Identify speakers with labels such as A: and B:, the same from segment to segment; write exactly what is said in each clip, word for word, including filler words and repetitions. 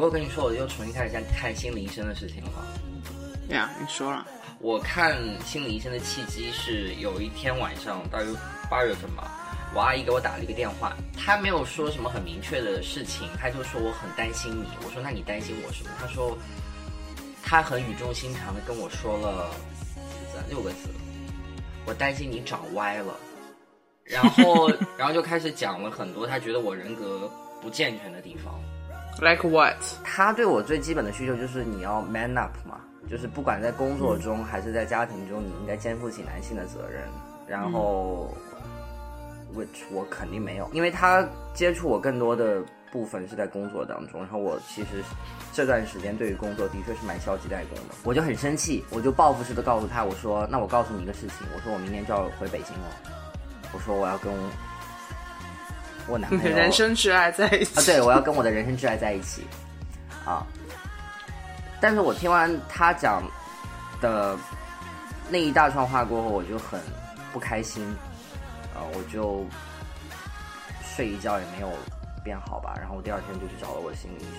A: 我跟你说，我又重新开始在看心理医生的事情了。
B: 对呀，你说了。
A: 我看心理医生的契机是有一天晚上，大约八月份吧，我阿姨给我打了一个电话，她没有说什么很明确的事情，她就说我很担心你。我说那你担心我什么？她说她很语重心长的跟我说了六个字，我担心你长歪了。然后然后就开始讲了很多她觉得我人格不健全的地方。
B: Like what？
A: 她对我最基本的需求就是你要 man up 嘛，就是不管在工作中还是在家庭中，你应该肩负起男性的责任。然后、嗯、which 我肯定没有，因为他接触我更多的部分是在工作当中，然后我其实这段时间对于工作的确是蛮消极怠工的。我就很生气，我就报复式的告诉他，我说那我告诉你一个事情，我说我明年就要回北京了，我说我要跟我男朋友
B: 人生挚爱在一起
A: 啊，对，我要跟我的人生挚爱在一起啊。但是我听完他讲的那一大串话过后，我就很不开心啊，我就睡一觉也没有变好吧，然后我第二天就去找了我的心理医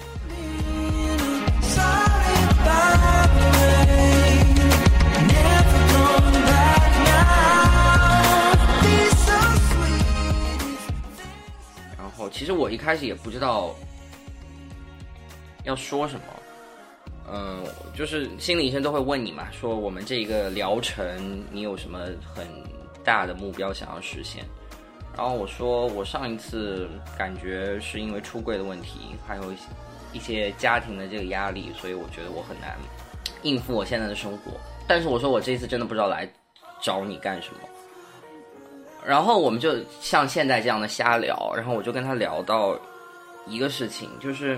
A: 生。然后其实我一开始也不知道要说什么，嗯，就是心理医生都会问你嘛，说我们这个疗程你有什么很大的目标想要实现。然后我说我上一次感觉是因为出柜的问题，还有一些家庭的这个压力，所以我觉得我很难应付我现在的生活。但是我说我这一次真的不知道来找你干什么。然后我们就像现在这样的瞎聊，然后我就跟他聊到一个事情，就是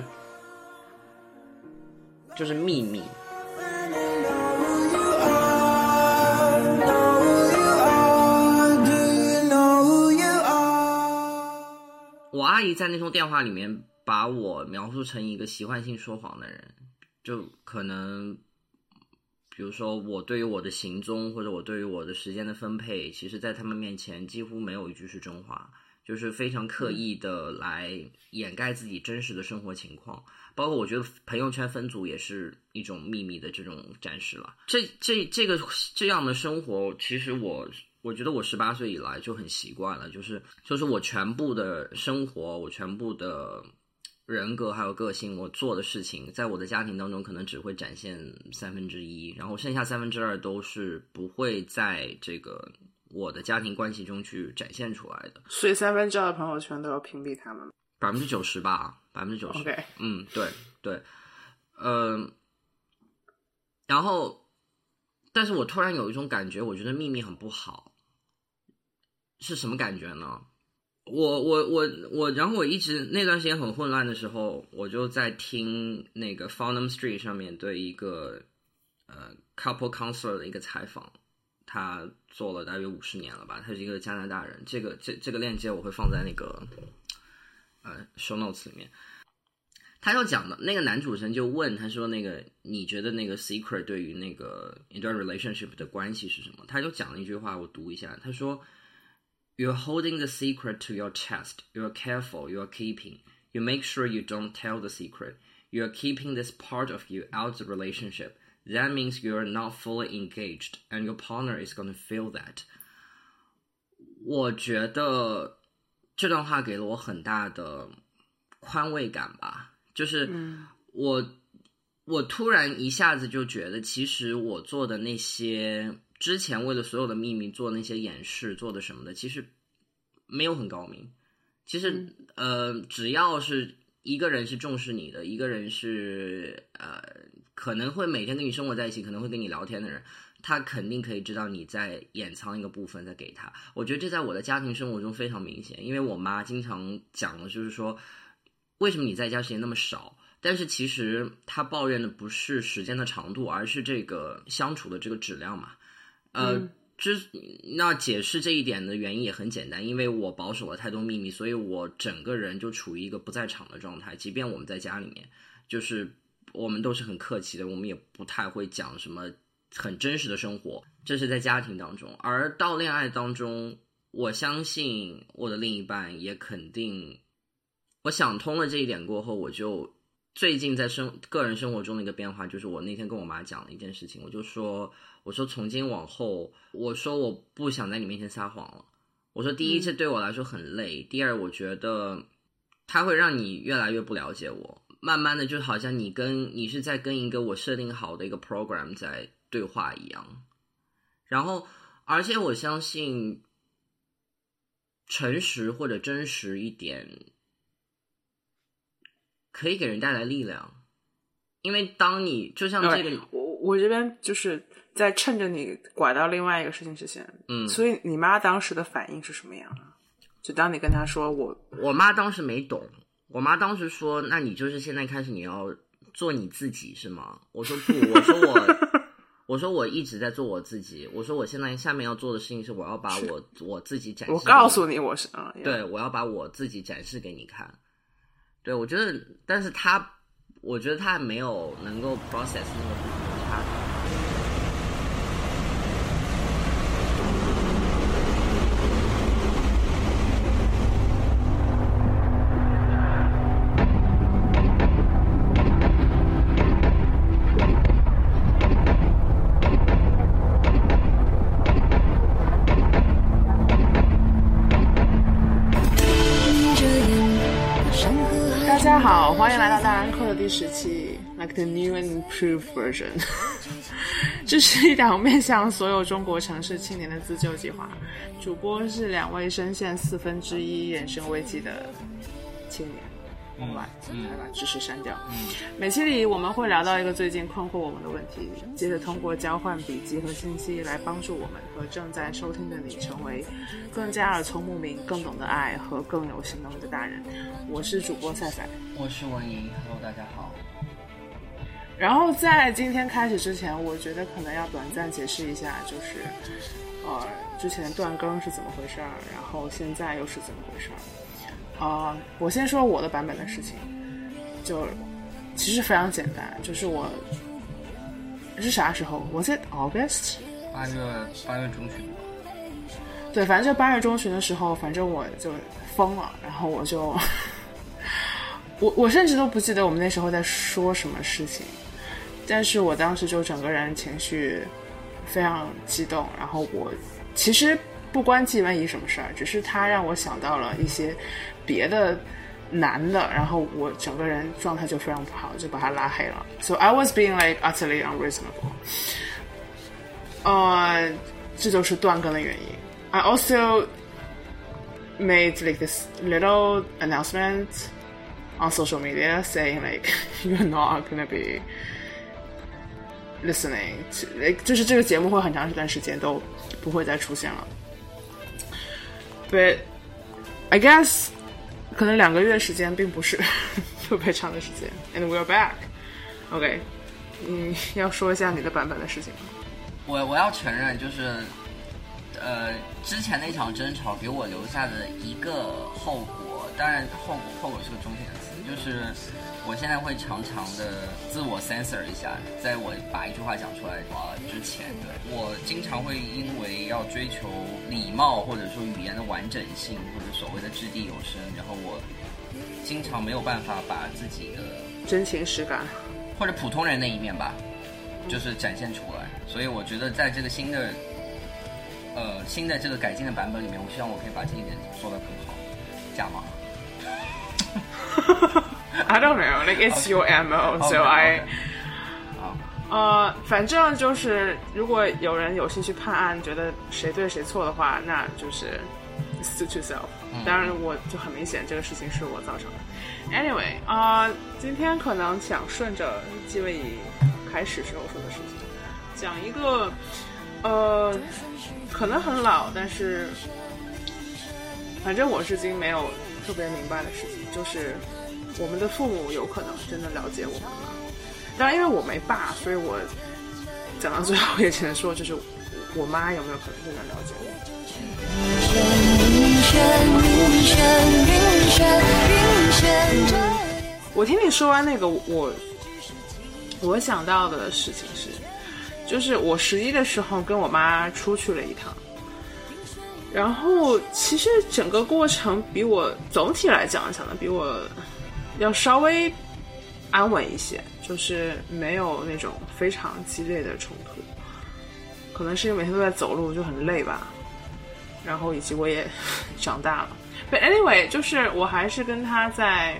A: 就是秘密。我阿姨在那通电话里面把我描述成一个习惯性说谎的人，就可能比如说我对于我的行踪或者我对于我的时间的分配，其实在他们面前几乎没有一句是真话，就是非常刻意的来掩盖自己真实的生活情况。包括我觉得朋友圈分组也是一种秘密的这种展示了。这这这个这样的生活，其实我我觉得我十八岁以来就很习惯了，就是就是我全部的生活，我全部的人格还有个性，我做的事情，在我的家庭当中可能只会展现三分之一，然后剩下三分之二都是不会在这个我的家庭关系中去展现出来的。
B: 所以三分之二的朋友圈都要屏蔽他们。
A: 百分之九十吧，百分之九十。
B: OK，
A: 嗯，对对，呃，然后，但是我突然有一种感觉，我觉得秘密很不好，是什么感觉呢？我我我我，然后我一直那段时间很混乱的时候，我就在听那个 Farnham Street 上面对一个呃 couple counselor 的一个采访，他做了大约五十年了吧，他是一个加拿大人。这个这这个链接我会放在那个呃 show notes 里面。他要讲的那个男主持人就问他说，那个你觉得那个 secret 对于那个一段 relationship 的关系是什么？他就讲了一句话，我读一下，他说，You're holding the secret to your chest. You're careful. You're keeping. You make sure you don't tell the secret. You're keeping this part of you out of the relationship. That means you're not fully engaged, and your partner is going to feel that. 我觉得这段话给了我很大的宽慰感吧，就是我、嗯、我突然一下子就觉得，其实我做的那些。之前为了所有的秘密做那些掩饰做的什么的，其实没有很高明。其实、嗯、呃，只要是一个人是重视你的，一个人是呃可能会每天跟你生活在一起，可能会跟你聊天的人，他肯定可以知道你在掩藏一个部分在给他。我觉得这在我的家庭生活中非常明显，因为我妈经常讲的就是说，为什么你在家时间那么少？但是其实她抱怨的不是时间的长度，而是这个相处的这个质量嘛。呃，之那解释这一点的原因也很简单，因为我保守了太多秘密，所以我整个人就处于一个不在场的状态。即便我们在家里面，就是我们都是很客气的，我们也不太会讲什么很真实的生活，这是在家庭当中。而到恋爱当中，我相信我的另一半也肯定，我想通了这一点过后，我就最近在生个人生活中的一个变化，就是我那天跟我妈讲了一件事情，我就说我说从今往后，我说我不想在你面前撒谎了。我说第一，这对我来说很累，嗯、第二，我觉得它会让你越来越不了解我，慢慢的就好像你跟你是在跟一个我设定好的一个 program 在对话一样。然后而且我相信诚实或者真实一点可以给人带来力量，因为当你就像这个、
B: okay, 我我这边就是在趁着你拐到另外一个事情之前，
A: 嗯，
B: 所以你妈当时的反应是什么样的？就当你跟她说我
A: 我妈当时没懂，我妈当时说那你就是现在开始你要做你自己是吗？我说不，我说我我说我一直在做我自己，我说我现在下面要做的事情是我要把我我自己展示，
B: 我告诉你我是、嗯、
A: 对，我要把我自己展示给你看。对，我觉得但是他我觉得他还没有能够 process 那个部分的差别。
B: 大家好，欢迎来到大兰课的第十期 Like the new and improved version 这是一档面向所有中国城市青年的自救计划，主播是两位深陷四分之一人生危机的青年。我们把来把知识删掉、嗯、每期里我们会聊到一个最近困惑我们的问题，接着通过交换笔记和信息来帮助我们和正在收听的你成为更加耳聪目明、更懂得爱和更有行动力的大人。我是主播赛赛，
A: 我是文莹 Hello 大家好。
B: 然后在今天开始之前，我觉得可能要短暂解释一下，就是呃，之前断更是怎么回事儿，然后现在又是怎么回事儿。呃，我先说我的版本的事情，就其实非常简单，就是我是啥时候？我在 August
A: 八月八月中旬，
B: 对，反正就八月中旬的时候，反正我就疯了，然后我就我我甚至都不记得我们那时候在说什么事情，但是我当时就整个人情绪非常激动，然后我其实不关季文怡什么事儿，只是他让我想到了一些别的男的，然后我整个人状态就非常不好，就把他拉黑了。So I was being like utterly unreasonable. 呃，这就是断更的原因。I also made like this little announcement on social media saying like you're not gonna be listening to, like 就是这个节目会很长一段时间都不会再出现了。But I guess 可能两个月时间并不是特别长的时间 And we're back. OK 你要说一下你的版本的事情吗？
A: 我我要承认就是呃，之前那场争吵给我留下的一个后果，当然后果后果是个中性的词，就是我现在会常常的自我 censor 一下，在我把一句话讲出来之前，对，我经常会因为要追求礼貌或者说语言的完整性或者所谓的掷地有声，然后我经常没有办法把自己的
B: 真情实感
A: 或者普通人那一面吧就是展现出来，所以我觉得在这个新的呃新的这个改进的版本里面，我希望我可以把这一点做得更好。加码
B: I don't know, like it's your M O, so I 呃，反正就是如果有人有兴趣判案，觉得谁对谁错的话，那就是 suit yourself、嗯、当然我就很明显这个事情是我造成的。 Anyway 呃，今天可能想顺着季文怡开始时候说的事情讲一个呃，可能很老，但是反正我至今没有特别明白的事情，就是我们的父母有可能真的了解我们吗？当然因为我没爸，所以我讲到最后也只能说，就是我妈有没有可能真的了解我。我听你说完那个，我我想到的事情是，就是我十一的时候跟我妈出去了一趟，然后其实整个过程比我总体来讲想的比我要稍微安稳一些，就是没有那种非常激烈的冲突。可能是因为每天都在走路就很累吧，然后以及我也长大了。But anyway， 就是我还是跟他在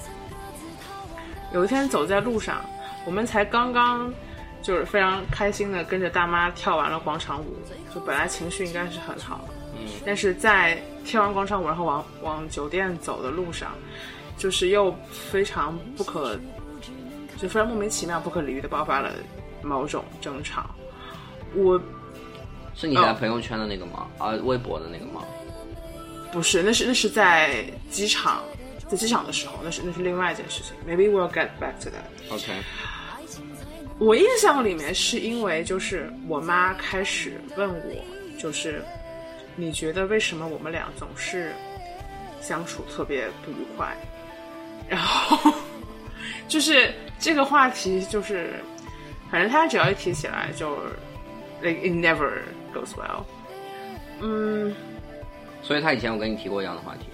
B: 有一天走在路上，我们才刚刚就是非常开心的跟着大妈跳完了广场舞，就本来情绪应该是很好的，嗯，但是在跳完广场舞然后往往酒店走的路上，就是又非常不可就非常莫名其妙不可理喻的爆发了某种争吵。我
A: 是你在朋友圈的那个吗？啊、哦，微博的那个吗？
B: 不是，那是那是在机场，在机场的时候，那是那是另外一件事情。Maybe we'll get back to that.
A: OK。
B: 我印象里面是因为就是我妈开始问我，就是你觉得为什么我们俩总是相处特别不愉快？然后就是这个话题就是，反正他只要一提起来就 ，like it never goes well。嗯。
A: 所以他以前有跟你提过一样的话题。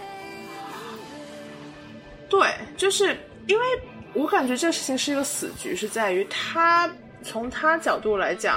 B: 对，就是因为我感觉这事情是一个死局，是在于他从他角度来讲，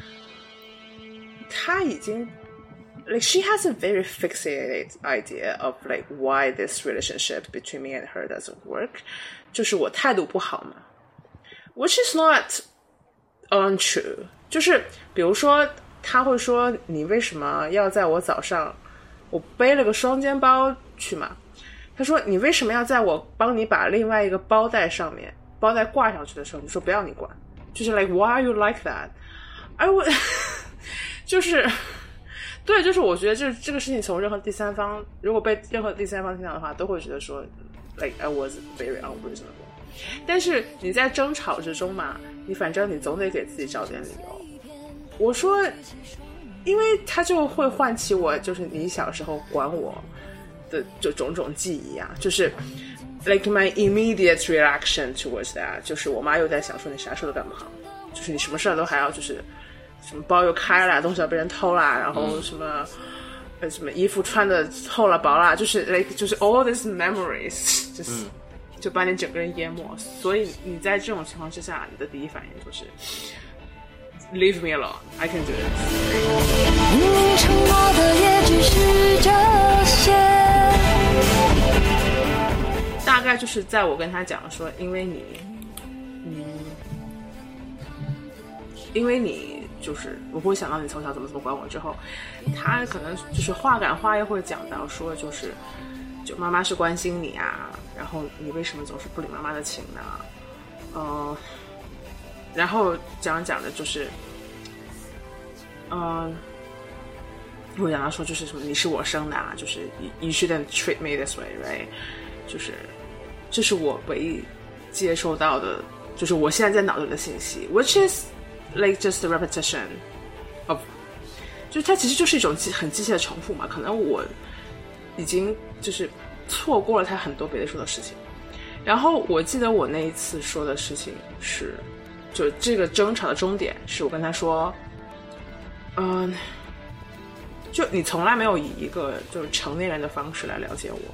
B: 他已经 like she has a very fixated idea of like why this relationship between me and her doesn't work， 就是我态度不好嘛 ，which is not untrue。就是比如说他会说你为什么要在我早上。我背了个双肩包去嘛，他说你为什么要在我帮你把另外一个包带上面包带挂上去的时候你说不要你管，就是 like why are you like that。 I would 就是对，就是我觉得这这个事情从任何第三方如果被任何第三方听到的话都会觉得说 like I was very unreasonable。 但是你在争吵之中嘛，你反正你总得给自己找点理由。我说因为他就会唤起我就是你小时候管我的就种种记忆啊，就是 like my immediate reaction towards that， 就是我妈又在想说你啥事都干不好，就是你什么事都还要就是什么包又开了，东西要被人偷啦，然后什么、嗯、什么衣服穿的厚了薄啦，就是 like 就是 all these memories 就是、嗯、就把你整个人淹没。所以你在这种情况之下你的第一反应就是Leave me alone, I can do it。 明明承诺的也只是这些，大概就是在我跟他讲说因为你嗯，因为你就是我会想到你从小怎么怎么管我之后，他可能就是话赶话又会讲到说就是就妈妈是关心你啊，然后你为什么总是不领妈妈的情呢？呃然后讲讲的就是，嗯，我讲到说就是什么你是我生的啊，就是 you shouldn't treat me this way, right？ 就是这是我唯一接收到的，就是我现在在脑子里的信息 ，which is like just the repetition of， 就是它其实就是一种很机械的重复嘛。可能我已经就是错过了他很多别的说的事情。然后我记得我那一次说的事情是。就这个争吵的终点是我跟他说嗯、呃，就你从来没有以一个就是成年人的方式来了解我，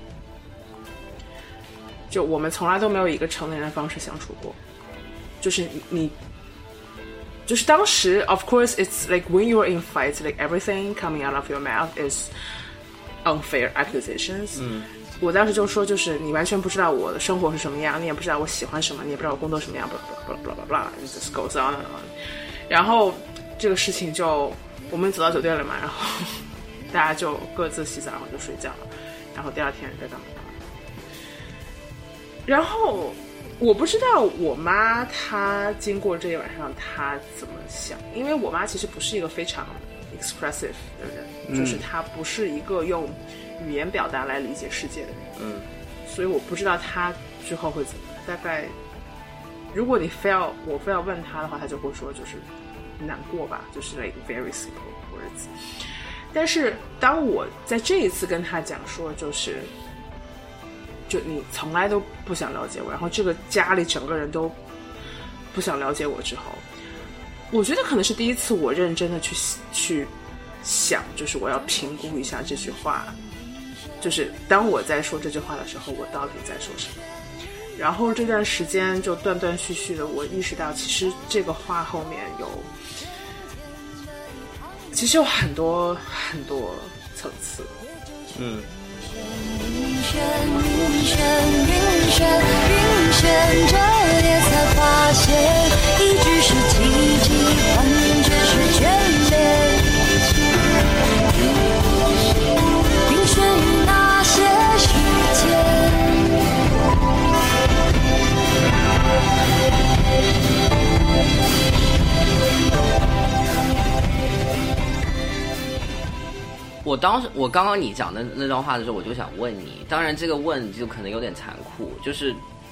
B: 就我们从来都没有以一个成年人的方式相处过，就是你就是当时 of course it's like when you're in fights like everything coming out of your mouth is unfair accusations。嗯，我当时就说就是你完全不知道我的生活是什么样，你也不知道我喜欢什么，你也不知道我工作什么样 blah blah blah blah blah it just goes on and on。 然后这个事情就我们走到酒店了嘛，然后大家就各自洗澡然后就睡觉了，然后第二天再干嘛干嘛。然后我不知道我妈她经过这一晚上她怎么想，因为我妈其实不是一个非常 expressive 的人、嗯、就是她不是一个用语言表达来理解世界的人，嗯，所以我不知道他之后会怎么样。大概如果你非要我非要问他的话，他就会说就是难过吧，就是 like very simple words。但是当我在这一次跟他讲说就是就你从来都不想了解我，然后这个家里整个人都不想了解我之后，我觉得可能是第一次我认真的去去想，就是我要评估一下这句话，就是当我在说这句话的时候我到底在说什么。 然后这段时间就断断续续的，我意识到其实这个话后面有，其实有很多很多层次。
A: 嗯。
C: 晕眩晕眩晕眩晕眩，这也才发现，一直是奇迹，幻觉是眷恋。晕眩于那些时间。
A: 我当时，我刚刚你讲的那段话的时候，我就想问你，当然这个问就可能有点残酷，就是，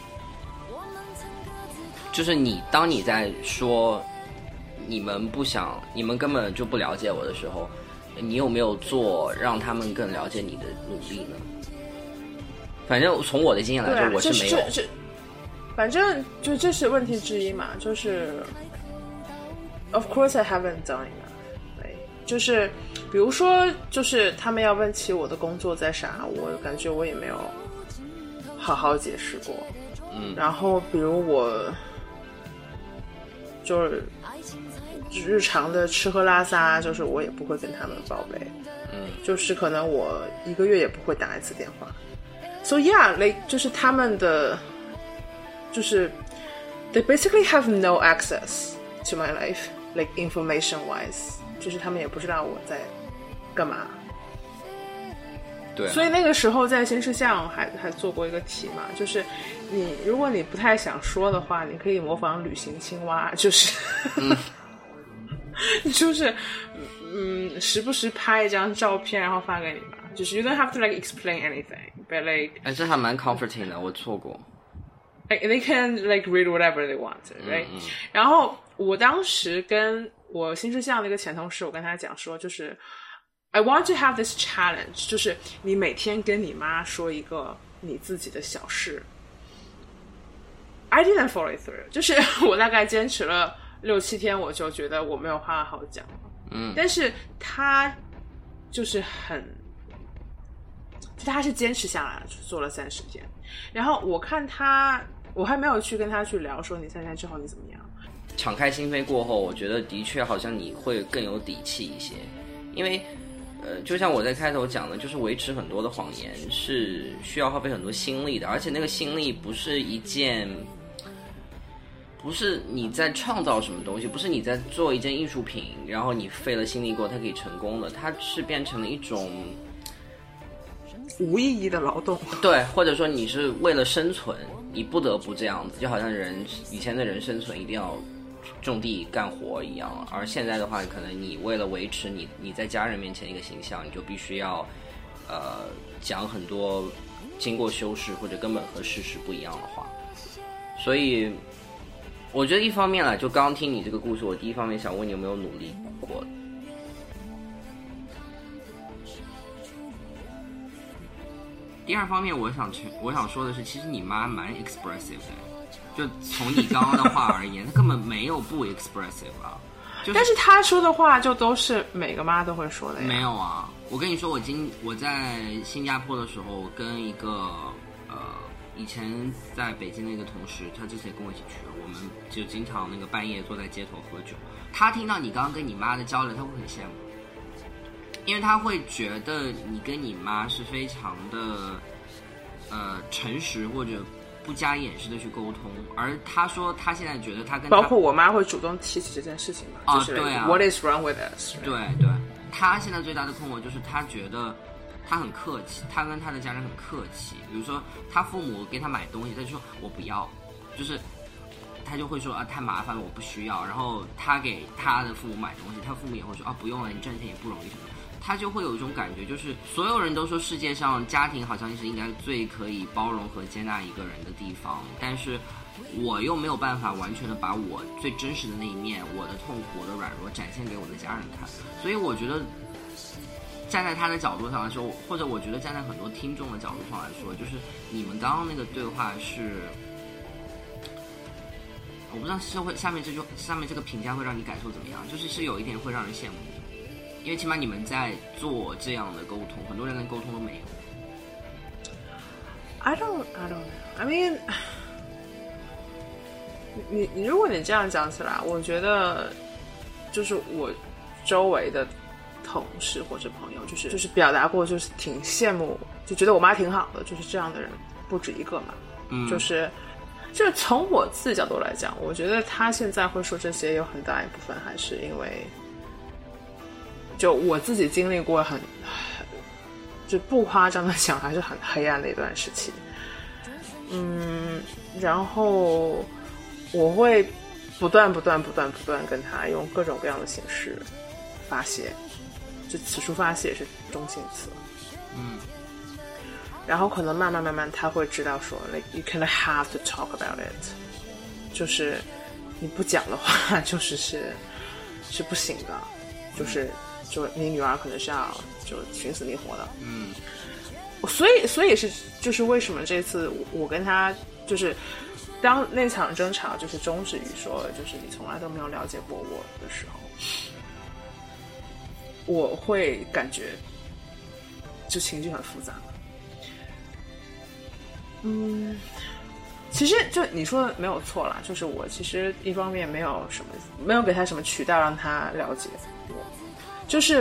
A: 就是你当你在说你们不想，你们根本就不了解我的时候，你有没有做让他们更了解你的努力呢？反正从我的经验来说，
B: 啊、
A: 我是没有。
B: 这这反正就这是问题之一嘛，就是 ，of course I haven't done enough， 对，就是比如说，就是他们要问起我的工作在啥，我感觉我也没有好好解释过。
A: 嗯，
B: 然后比如我就是日常的吃喝拉撒，就是我也不会跟他们报备。
A: 嗯，
B: 就是可能我一个月也不会打一次电话。So yeah, like 就是他们的。就是 they basically have no access to my life, like information wise， 就是他们也不知道我在干嘛。
A: 对、啊，
B: 所以那个时候在新事项还还做过一个题嘛，就是你如果你不太想说的话，你可以模仿旅行青蛙，就是、嗯、就是嗯时不时拍一张照片然后发给你嘛，就是 you don't have to like explain anything, but like
A: 哎，这还蛮 comforting 的，我错过。
B: Like, they can like read whatever they want, right?
A: 嗯嗯、
B: 然后我当时跟我新事项的一个前同事，我跟他讲说，就是 I want to have this challenge， 就是你每天跟你妈说一个你自己的小事。I didn't follow it through， 就是我大概坚持了六七天，我就觉得我没有话好讲。
A: 嗯，
B: 但是他就是很，就他是坚持下来了，就做了三十天。然后我看他。我还没有去跟他去聊说你三天之后你怎么样。
A: 敞开心扉过后，我觉得的确好像你会更有底气一些，因为呃，就像我在开头讲的，就是维持很多的谎言是需要耗费很多心力的，而且那个心力不是一件，不是你在创造什么东西，不是你在做一件艺术品，然后你费了心力过它可以成功的，它是变成了一种
B: 无意义的劳动。
A: 对，或者说你是为了生存你不得不这样子，就好像人以前的人生存一定要种地干活一样，而现在的话可能你为了维持你你在家人面前一个形象，你就必须要呃讲很多经过修饰或者根本和事实不一样的话。所以我觉得一方面啦，就刚刚听你这个故事，我第一方面想问你有没有努力过。第二方面我想我想说的是，其实你妈蛮 expressive 的，就从你刚刚的话而言她根本没有不 expressive 啊、就是、
B: 但是她说的话就都是每个妈都会说的呀。
A: 没有啊，我跟你说，我今我在新加坡的时候跟一个呃以前在北京的一个同事，他之前跟我一起去，我们就经常那个半夜坐在街头喝酒，他听到你刚刚跟你妈的交流，他会很羡慕，因为他会觉得你跟你妈是非常的呃诚实或者不加掩饰的去沟通，而他说他现在觉得他跟他
B: 包括我妈会主动提起这件事情嘛，
A: 啊、
B: 就是、like,
A: 对啊
B: What is wrong with us？
A: 对对，他现在最大的困惑就是他觉得他很客气，他跟他的家人很客气，比如说他父母给他买东西，他就说我不要，就是他就会说啊太麻烦了我不需要，然后他给他的父母买东西，他父母也会说啊不用了，你赚钱也不容易什么的，他就会有一种感觉，就是所有人都说世界上家庭好像是应该最可以包容和接纳一个人的地方，但是我又没有办法完全的把我最真实的那一面，我的痛苦我的软弱展现给我的家人看，所以我觉得站在他的角度上来说，或者我觉得站在很多听众的角度上来说，就是你们刚刚那个对话是，我不知道社会下面这句下面这个评价会让你感受怎么样，就是是有一点会让人羡慕你，因为起码你们在做这样的沟通，很多人连沟通都没有。
B: I don't I don't know I mean 你你如果你这样讲起来，我觉得就是我周围的同事或者朋友，就是就是表达过，就是挺羡慕，就觉得我妈挺好的，就是这样的人不止一个嘛。嗯，就是就是从我自己角度来讲，我觉得她现在会说这些，有很大一部分还是因为，就我自己经历过很，就不夸张的讲，还是很黑暗的一段时期。嗯，然后我会不断不断不断不断跟他用各种各样的形式发泄，就此处发泄是中性词。
A: 嗯，
B: 然后可能慢慢慢慢他会知道说 like you kind of have to talk about it， 就是你不讲的话就是是是不行的，就是就你女儿可能是要就寻死觅活的。
A: 嗯，
B: 所以所以是就是为什么这次我跟他就是当那场争吵就是终止于说就是你从来都没有了解过我的时候，我会感觉就情绪很复杂。嗯，其实就你说的没有错啦，就是我其实一方面没有什么没有给他什么渠道让他了解我，就是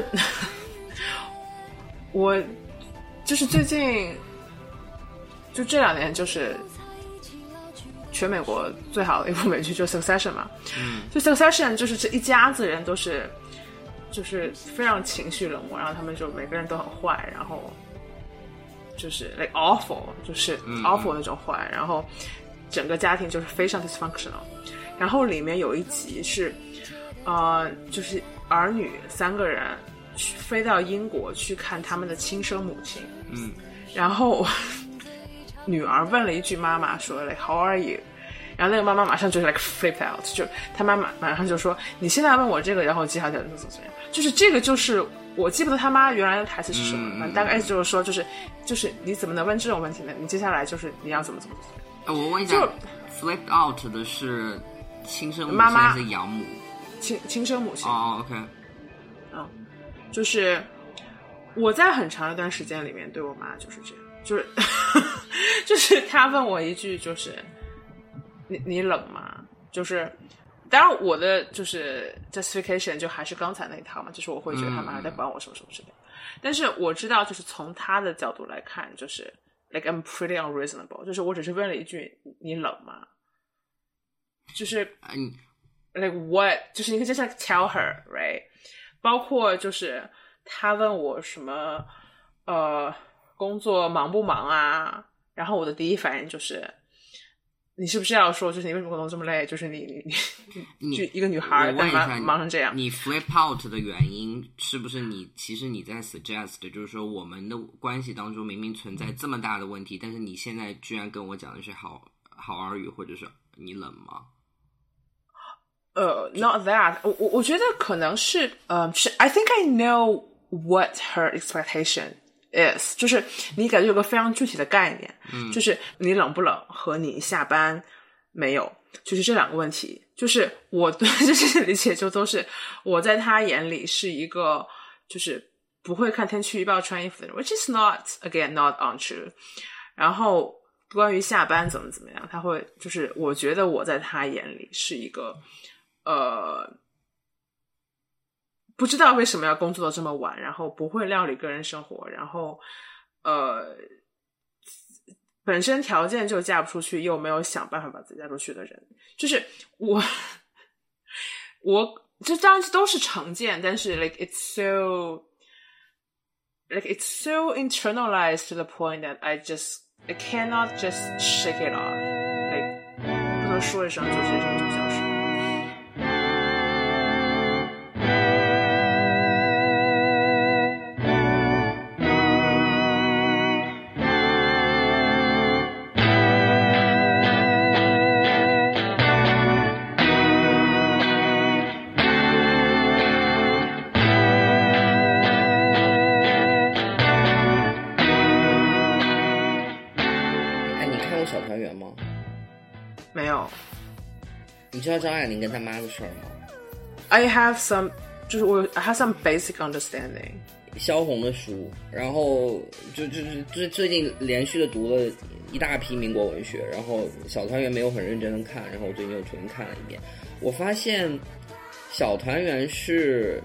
B: 我就是最近就这两年就是全美国最好的一部美剧就是 Succession 嘛。
A: 嗯，
B: 就 Succession 就是这一家子人都是就是非常情绪冷漠，然后他们就每个人都很坏，然后就是 like awful 就是 awful 那种坏、嗯、然后整个家庭就是非常 dysfunctional。 然后里面有一集是呃，就是儿女三个人去飞到英国去看他们的亲生母亲。
A: 嗯，
B: 然后女儿问了一句妈妈说 like how are you， 然后那个妈妈马上就是 like flip out， 就他妈妈马上就说你现在问我这个，然后接下来怎么怎么样，就是这个就是我记不得他妈原来的台词是什么，反正、嗯、大概就是说就是就是你怎么能问这种问题呢？你接下来就是你要怎么怎么怎么。
A: 我问一下 flip out 的是亲生母亲还是养母？
B: 亲亲生母亲。
A: 哦、oh, OK。
B: 嗯，就是我在很长一段时间里面对我妈就是这样，就是就是她问我一句就是你你冷吗？就是当然我的就是 justification 就还是刚才那一套嘛，就是我会觉得他们还在管我什么什么之类的、嗯、但是我知道就是从他的角度来看就是 like I'm pretty unreasonable， 就是我只是问了一句你冷吗，就是
A: 嗯
B: like what， 就是你可以就像 tell her right， 包括就是他问我什么呃工作忙不忙啊，然后我的第一反应就是你是不是要说就是你为什么工作这么累，就是你你你就一个女孩干嘛忙成这样。
A: 你 flip out 的原因是不是你其实你在 suggest 就是说我们的关系当中明明存在这么大的问题，但是你现在居然跟我讲的是好好耳语或者是你冷吗？
B: 呃、uh, not that 我我觉得可能是呃、uh, 是 I think I know what her expectation is， 就是你感觉有个非常具体的概念、嗯、就是你冷不冷和你下班没有，就是这两个问题，就是我对这些理解就都是我在他眼里是一个就是不会看天气预报穿衣服的人 which is not again not untrue。 然后关于下班怎么怎么样，他会就是我觉得我在他眼里是一个呃不知道为什么要工作到这么晚，然后不会料理个人生活，然后呃，本身条件就嫁不出去，又没有想办法把自己嫁出去的人，就是我，我这当然都是成见，但是 like it's so like it's so internalized to the point that I just I cannot just shake it off， like 不能说一声就这声就消失。没有。
A: 你知道张爱玲跟她妈的事儿吗？
B: I have some 就是我 I have some basic understanding。
A: 萧红的书，然后就就就最最近连续的读了一大批民国文学，然后小团圆没有很认真的看，然后我最近又重新看了一遍，我发现小团圆是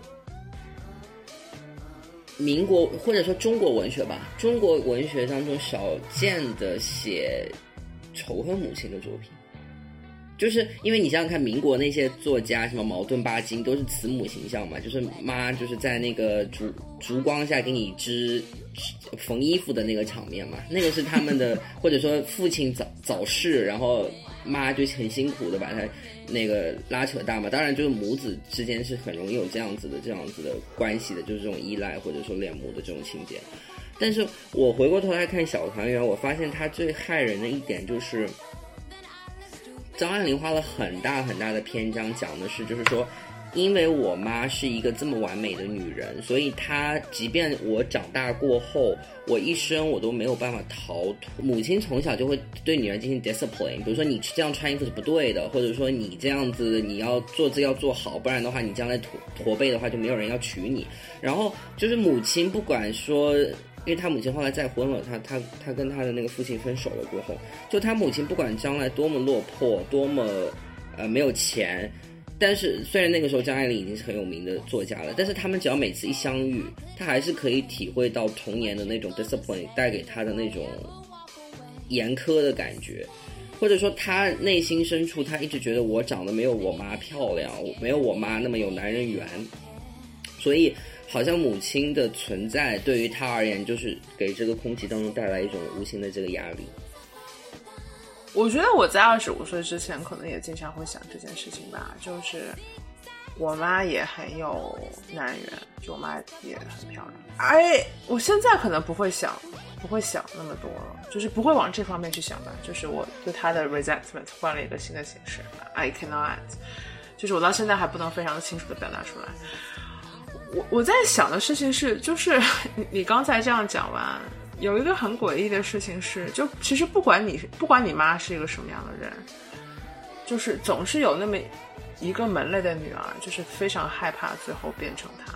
A: 民国或者说中国文学吧，中国文学当中少见的写仇恨母亲的作品。就是因为你想想看，民国那些作家，什么茅盾、巴金，都是慈母形象嘛，就是妈就是在那个烛烛光下给你织缝衣服的那个场面嘛，那个是他们的，或者说父亲早早逝，然后妈就很辛苦的把他那个拉扯大嘛。当然，就是母子之间是很容易有这样子的这样子的关系的，就是这种依赖或者说恋母的这种情节。但是我回过头来看小团圆，我发现他最害人的一点就是。张爱玲花了很大很大的篇章讲的是，就是说，因为我妈是一个这么完美的女人，所以她即便我长大过后，我一生我都没有办法逃脱。母亲从小就会对女人进行 discipline， 比如说你这样穿衣服是不对的，或者说你这样子你要做字要做好，不然的话你将来驼驼背的话就没有人要娶你。然后就是母亲不管说。因为他母亲后来再婚了，他他他跟他的那个父亲分手了过后，就他母亲不管将来多么落魄，多么呃没有钱，但是虽然那个时候张爱玲已经是很有名的作家了，但是他们只要每次一相遇，他还是可以体会到童年的那种 discipline 带给他的那种严苛的感觉，或者说他内心深处他一直觉得我长得没有我妈漂亮，没有我妈那么有男人缘，所以好像母亲的存在对于他而言就是给这个空气当中带来一种无形的这个压力。
B: 我觉得我在二十五岁之前可能也经常会想这件事情吧，就是我妈也很有男人缘，就我妈也很漂亮。哎，我现在可能不会想不会想那么多了，就是不会往这方面去想吧，就是我对她的 resentment 换了一个新的形式。 I cannot， 就是我到现在还不能非常的清楚的表达出来。我我在想的事情是，就是你你刚才这样讲完，有一个很诡异的事情是，就其实不管你不管你妈是一个什么样的人，就是总是有那么一个门类的女儿，就是非常害怕最后变成她，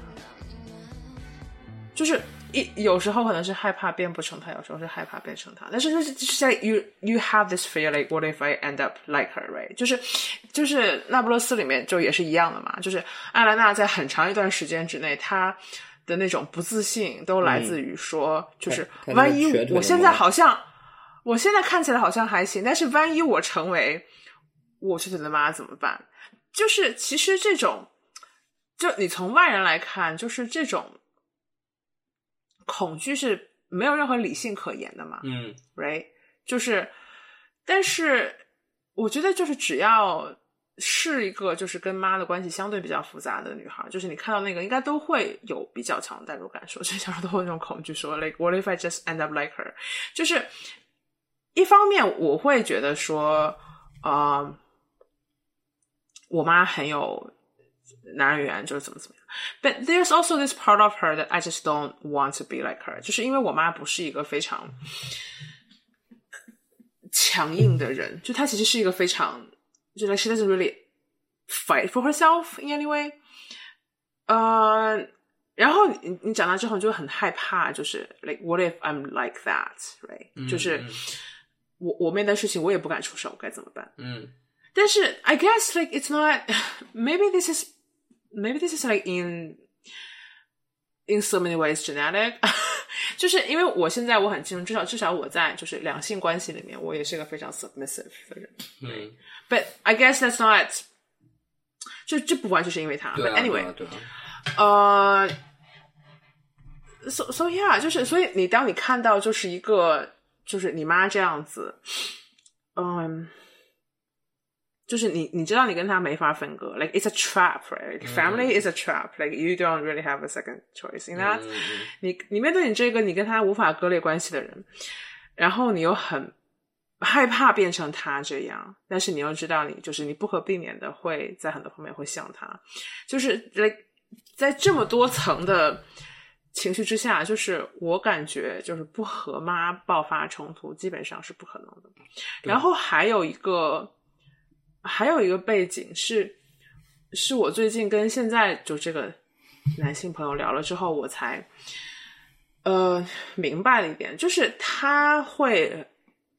B: 就是一有时候可能是害怕变不成她，有时候是害怕变成她，但是就是就是 like you you have this fear like what if I end up like her, right？ 就是就是那不勒斯里面就也是一样的嘛，就是艾莱娜在很长一段时间之内，她的那种不自信都来自于说，嗯、就是万一我现在好像我现在看起来好像还行，但是万一我成为我瘸腿的妈怎么办？就是其实这种，就你从外人来看，就是这种恐惧是没有任何理性可言的嘛，
A: 嗯
B: ，right？ 就是，但是我觉得就是只要是一个就是跟妈的关系相对比较复杂的女孩，就是你看到那个应该都会有比较强的代入感，说这小时候都会有那种恐惧，说 like what if I just end up like her？ 就是一方面我会觉得说，呃。我妈很有男人缘，就是怎么怎么样。But there's also this part of her that I just don't want to be like her， 就是因为我妈不是一个非常强硬的人，就她其实是一个非常，就 like she doesn't really fight for herself in any way。呃，然后你你长大之后你就很害怕，就是 like what if I'm like that，right？、嗯、就是我我面对事情我也不敢出手，该怎么办？嗯。但是 I guess like it's not maybe this is maybe this is like in in so many ways genetic 就是因为我现在我很清楚，至少至少我在就是两性关系里面我也是一个非常 submissive 的人，嗯 but I guess that's not 就这不完全是因为他， but anyway
A: 对啊
B: 呃 so so yeah 就是所以你当你看到就是一个就是你妈这样子嗯就是你你知道你跟他没法分割 like it's a trap, right? Like family is a trap, like you don't really have a second choice in that、嗯、你你面对你这个你跟他无法割裂关系的人，然后你又很害怕变成他这样，但是你又知道你就是你不可避免的会在很多方面会像他，就是 like 在这么多层的情绪之下，就是我感觉就是不和妈爆发冲突基本上是不可能的。然后还有一个还有一个背景是是我最近跟现在就这个男性朋友聊了之后我才呃明白了一点，就是他会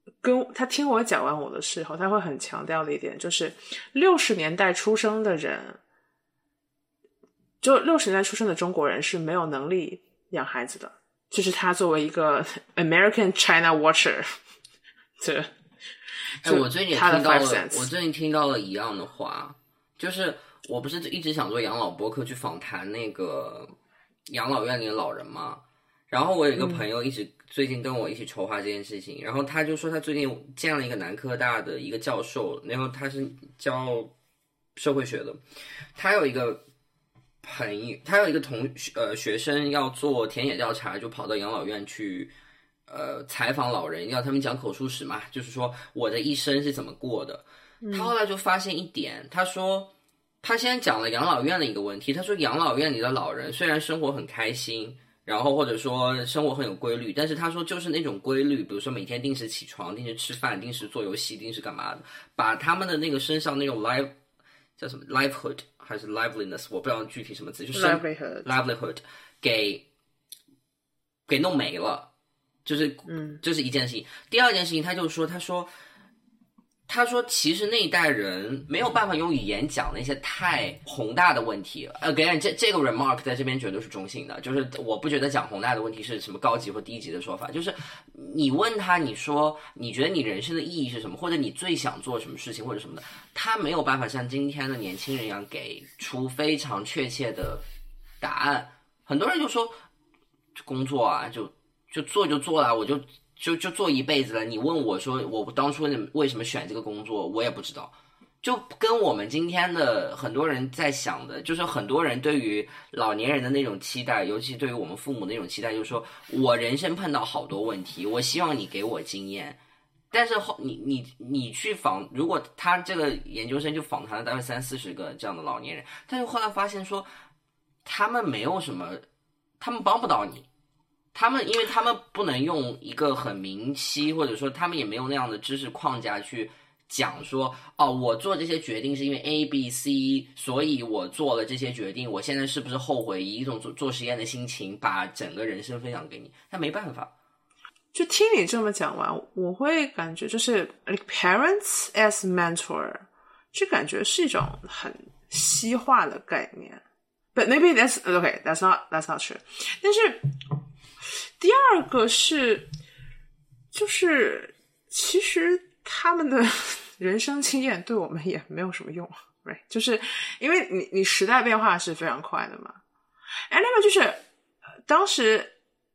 B: 跟他听我讲完我的事后，他会很强调的一点就是六十年代出生的人，就六十年代出生的中国人是没有能力养孩子的，就是他作为一个 American China Watcher 这
A: 哎，我最近也听到了，我最近听到了一样的话，就是我不是一直想做养老播客去访谈那个养老院里的老人嘛，然后我有一个朋友一直、嗯、最近跟我一起筹划这件事情，然后他就说他最近见了一个南科大的一个教授，然后他是教社会学的，他有一个朋友，他有一个同呃学生要做田野调查，就跑到养老院去呃，采访老人，要他们讲口述史嘛，就是说我的一生是怎么过的。他后来就发现一点，他说他先讲了养老院的一个问题，他说养老院里的老人虽然生活很开心，然后或者说生活很有规律，但是他说就是那种规律，比如说每天定时起床，定时吃饭，定时做游戏，定时干嘛的，把他们的那个身上那种 live 叫什么 livelihood 还是 liveliness 我不知道具体什么词，就是
B: livelihood
A: livelihood 给给弄没了。就是嗯，这是一件事情。第二件事情，他就说，他说，他说，其实那一代人没有办法用语言讲那些太宏大的问题。Again， 这这个 remark 在这边绝对是中性的，就是我不觉得讲宏大的问题是什么高级或低级的说法。就是你问他，你说你觉得你人生的意义是什么，或者你最想做什么事情或者什么的，他没有办法像今天的年轻人一样给出非常确切的答案。很多人就说工作啊，就。就做就做了，我就就就做一辈子了。你问我说我当初为什么选这个工作，我也不知道。就跟我们今天的很多人在想的，就是很多人对于老年人的那种期待，尤其对于我们父母的那种期待，就是说我人生碰到好多问题，我希望你给我经验。但是后你你你去访，如果他这个研究生就访谈了大概三四十个这样的老年人，但是后来发现说他们没有什么，他们帮不到你。他们因为他们不能用一个很明晰，或者说他们也没有那样的知识框架去讲说，哦，我做这些决定是因为 A B C， 所以我做了这些决定，我现在是不是后悔，以一种做做实验的心情把整个人生分享给你，他没办法。
B: 就听你这么讲完，我会感觉就是 like parents as mentor， 这感觉是一种很西化的概念。But maybe that's okay, that's not that's not true. 但是第二个是，就是其实他们的人生经验对我们也没有什么用 ，right？ 就是因为你你时代变化是非常快的嘛。哎，那么就是当时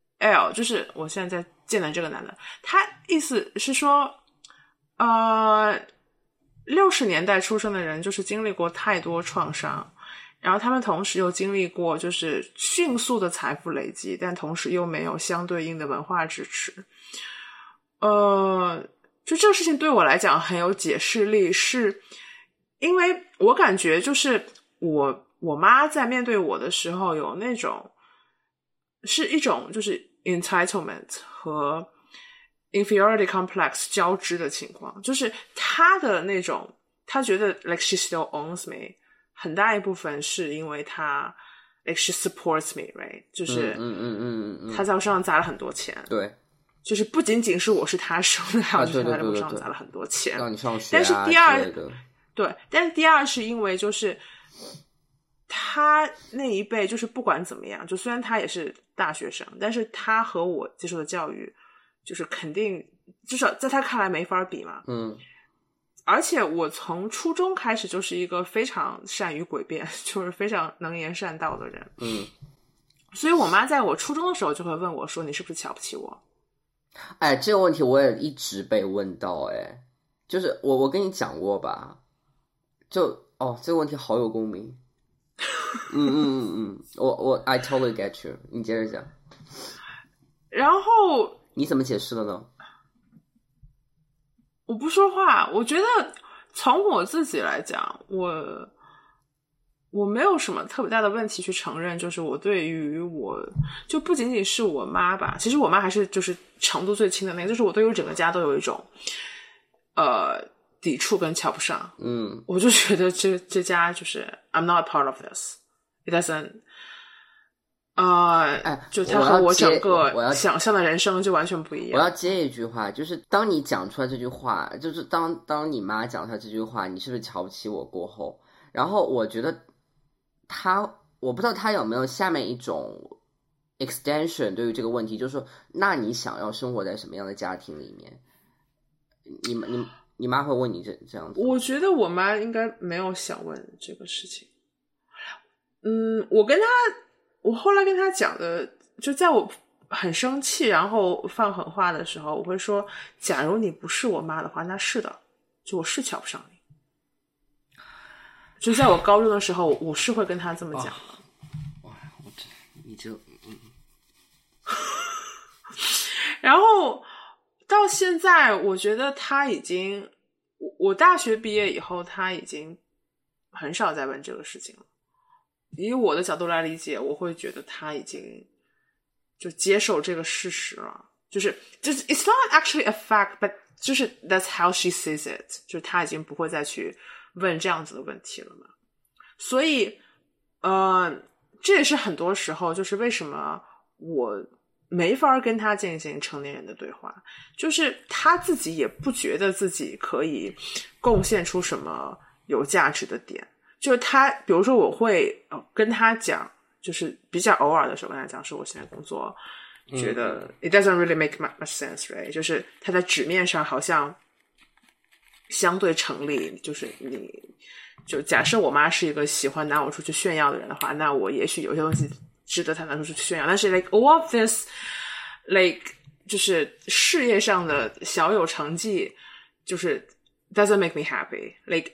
B: L 就是我现在在见的这个男的，他意思是说，呃，六十年代出生的人就是经历过太多创伤。然后他们同时又经历过就是迅速的财富累积，但同时又没有相对应的文化支持。呃，就这个事情对我来讲很有解释力，是因为我感觉就是我我妈在面对我的时候有那种是一种就是 entitlement 和 inferiority complex 交织的情况，就是她的那种她觉得 like she still owns me，很大一部分是因为他 like she supports me, right？ 就是嗯嗯嗯嗯，他在我身上砸了很多钱，
A: 对，
B: 就是不仅仅是我是他生的，还有就是他在我身上砸了很多钱，
A: 让你上学啊，
B: 但是第二对，但是第二是因为就是他那一辈就是不管怎么样，就虽然他也是大学生，但是他和我接受的教育就是肯定至少在他看来没法比嘛，嗯。而且我从初中开始就是一个非常善于诡辩，就是非常能言善道的人。嗯，所以我妈在我初中的时候就会问我说：“你是不是瞧不起我？”
A: 哎，这个问题我也一直被问到，哎，就是我我跟你讲过吧？就哦，这个问题好有共鸣。嗯嗯嗯嗯，我我 I totally get you。你接着讲。
B: 然后
A: 你怎么解释的呢？
B: 我不说话，我觉得从我自己来讲，我我没有什么特别大的问题去承认，就是我对于我就不仅仅是我妈吧，其实我妈还是就是程度最轻的那个，就是我对于整个家都有一种呃抵触跟瞧不上。嗯，我就觉得这这家就是 I'm not a part of this. It doesn't 呃，
D: 哎，
B: 就他和我整个
D: 我要
B: 想象的人生就完全不一样。
D: 我要接一句话，就是当你讲出来这句话，就是当当你妈讲出来这句话，你是不是瞧不起我过后，然后我觉得他，我不知道他有没有下面一种 extension 对于这个问题，就是说，那你想要生活在什么样的家庭里面？你你你妈会问你这这样子？
B: 我觉得我妈应该没有想问这个事情。嗯，我跟她，我后来跟她讲的，就在我很生气然后放狠话的时候，我会说，假如你不是我妈的话，那是的，就我是瞧不上你。就在我高中的时候，我是会跟她这么讲的。
D: 哦、哇，我这你就嗯，
B: 然后到现在，我觉得她已经，我我大学毕业以后，她已经很少再问这个事情了。以我的角度来理解，我会觉得他已经就接受这个事实了，就是就是 it's not actually a fact, but 就是 that's how she sees it， 就是他已经不会再去问这样子的问题了嘛。所以呃，这也是很多时候就是为什么我没法跟他进行成年人的对话，就是他自己也不觉得自己可以贡献出什么有价值的点。就是他，比如说我会、哦、跟他讲，就是比较偶尔的时候跟他讲说我现在工作觉得 it doesn't really make much sense, right？ 就是他在纸面上好像相对成立，就是你就假设我妈是一个喜欢拿我出去炫耀的人的话，那我也许有些东西值得他拿出去炫耀，但是 like all of this like 就是事业上的小有成绩就是 doesn't make me happy. Like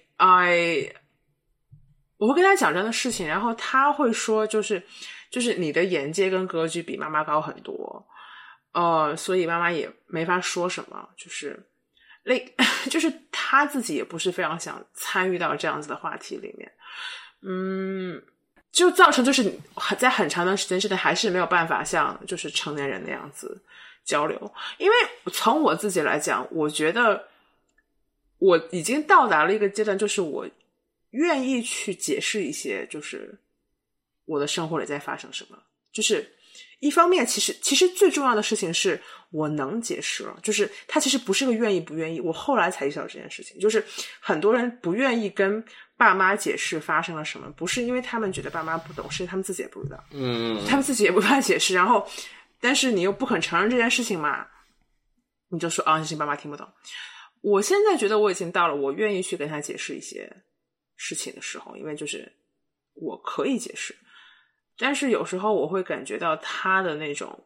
B: I我会跟他讲这样的事情，然后他会说就是就是你的眼界跟格局比妈妈高很多，呃，所以妈妈也没法说什么，就是like 就是他自己也不是非常想参与到这样子的话题里面，嗯，就造成就是在很长的时间之内还是没有办法像就是成年人那样子交流。因为从我自己来讲，我觉得我已经到达了一个阶段，就是我愿意去解释一些就是我的生活里在发生什么，就是一方面其实其实最重要的事情是我能解释了，就是它其实不是个愿意不愿意，我后来才意识到这件事情，就是很多人不愿意跟爸妈解释发生了什么，不是因为他们觉得爸妈不懂，是他们自己也不知道，
D: 嗯，
B: 他们自己也不怕解释，然后但是你又不肯承认这件事情嘛，你就说啊，你爸妈听不懂。我现在觉得我已经到了我愿意去跟他解释一些事情的时候，因为就是我可以解释，但是有时候我会感觉到他的那种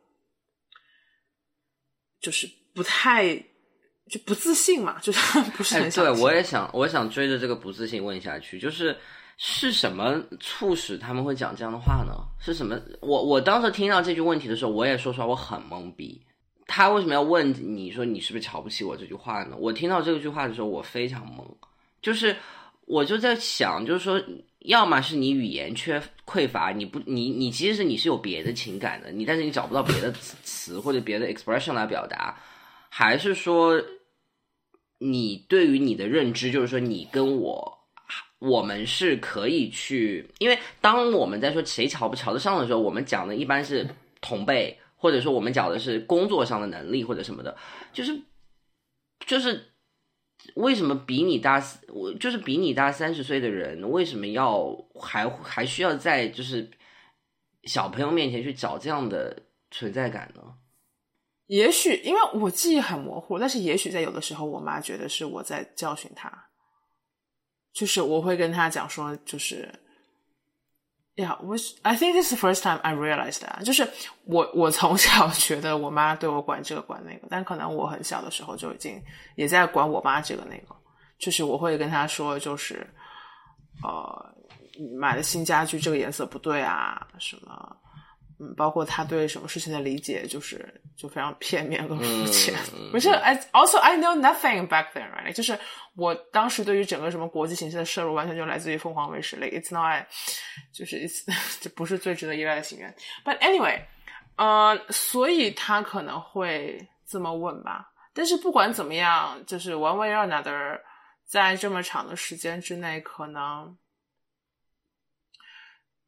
B: 就是不太就不自信嘛，就是不是很想、
D: 哎、对，我也想我想追着这个不自信问下去，就是是什么促使他们会讲这样的话呢？是什么？我我当时听到这句问题的时候，我也说实话我很懵逼。他为什么要问你说你是不是瞧不起我这句话呢？我听到这句话的时候我非常懵，就是我就在想，就是说要么是你语言缺匮乏，你不你你其实你是有别的情感的，你但是你找不到别的词或者别的 expression 来表达，还是说你对于你的认知就是说你跟我我们是可以去，因为当我们在说谁瞧不瞧得上的时候，我们讲的一般是同辈，或者说我们讲的是工作上的能力或者什么的，就是就是为什么比你大就是比你大三十岁的人为什么要还还需要在就是小朋友面前去找这样的存在感呢？
B: 也许因为我记忆很模糊，但是也许在有的时候我妈觉得是我在教训她，就是我会跟她讲说就是Yeah, which I think this is the first time I realized that. 就是我我从小觉得我妈对我管这个管那个，但可能我很小的时候就已经也在管我妈这个那个。就是我会跟她说，就是呃，买的新家具这个颜色不对啊，什么，嗯，包括她对什么事情的理解，就是就非常片面跟肤浅。不是 I also I know nothing back then, right? 就是我当时对于整个什么国际形势的摄入完全就来自于凤凰卫视 like it's not 就是 it's 这不是最值得依赖的心愿 but anyway 呃，所以他可能会这么问吧。但是不管怎么样，就是 one way or another 在这么长的时间之内，可能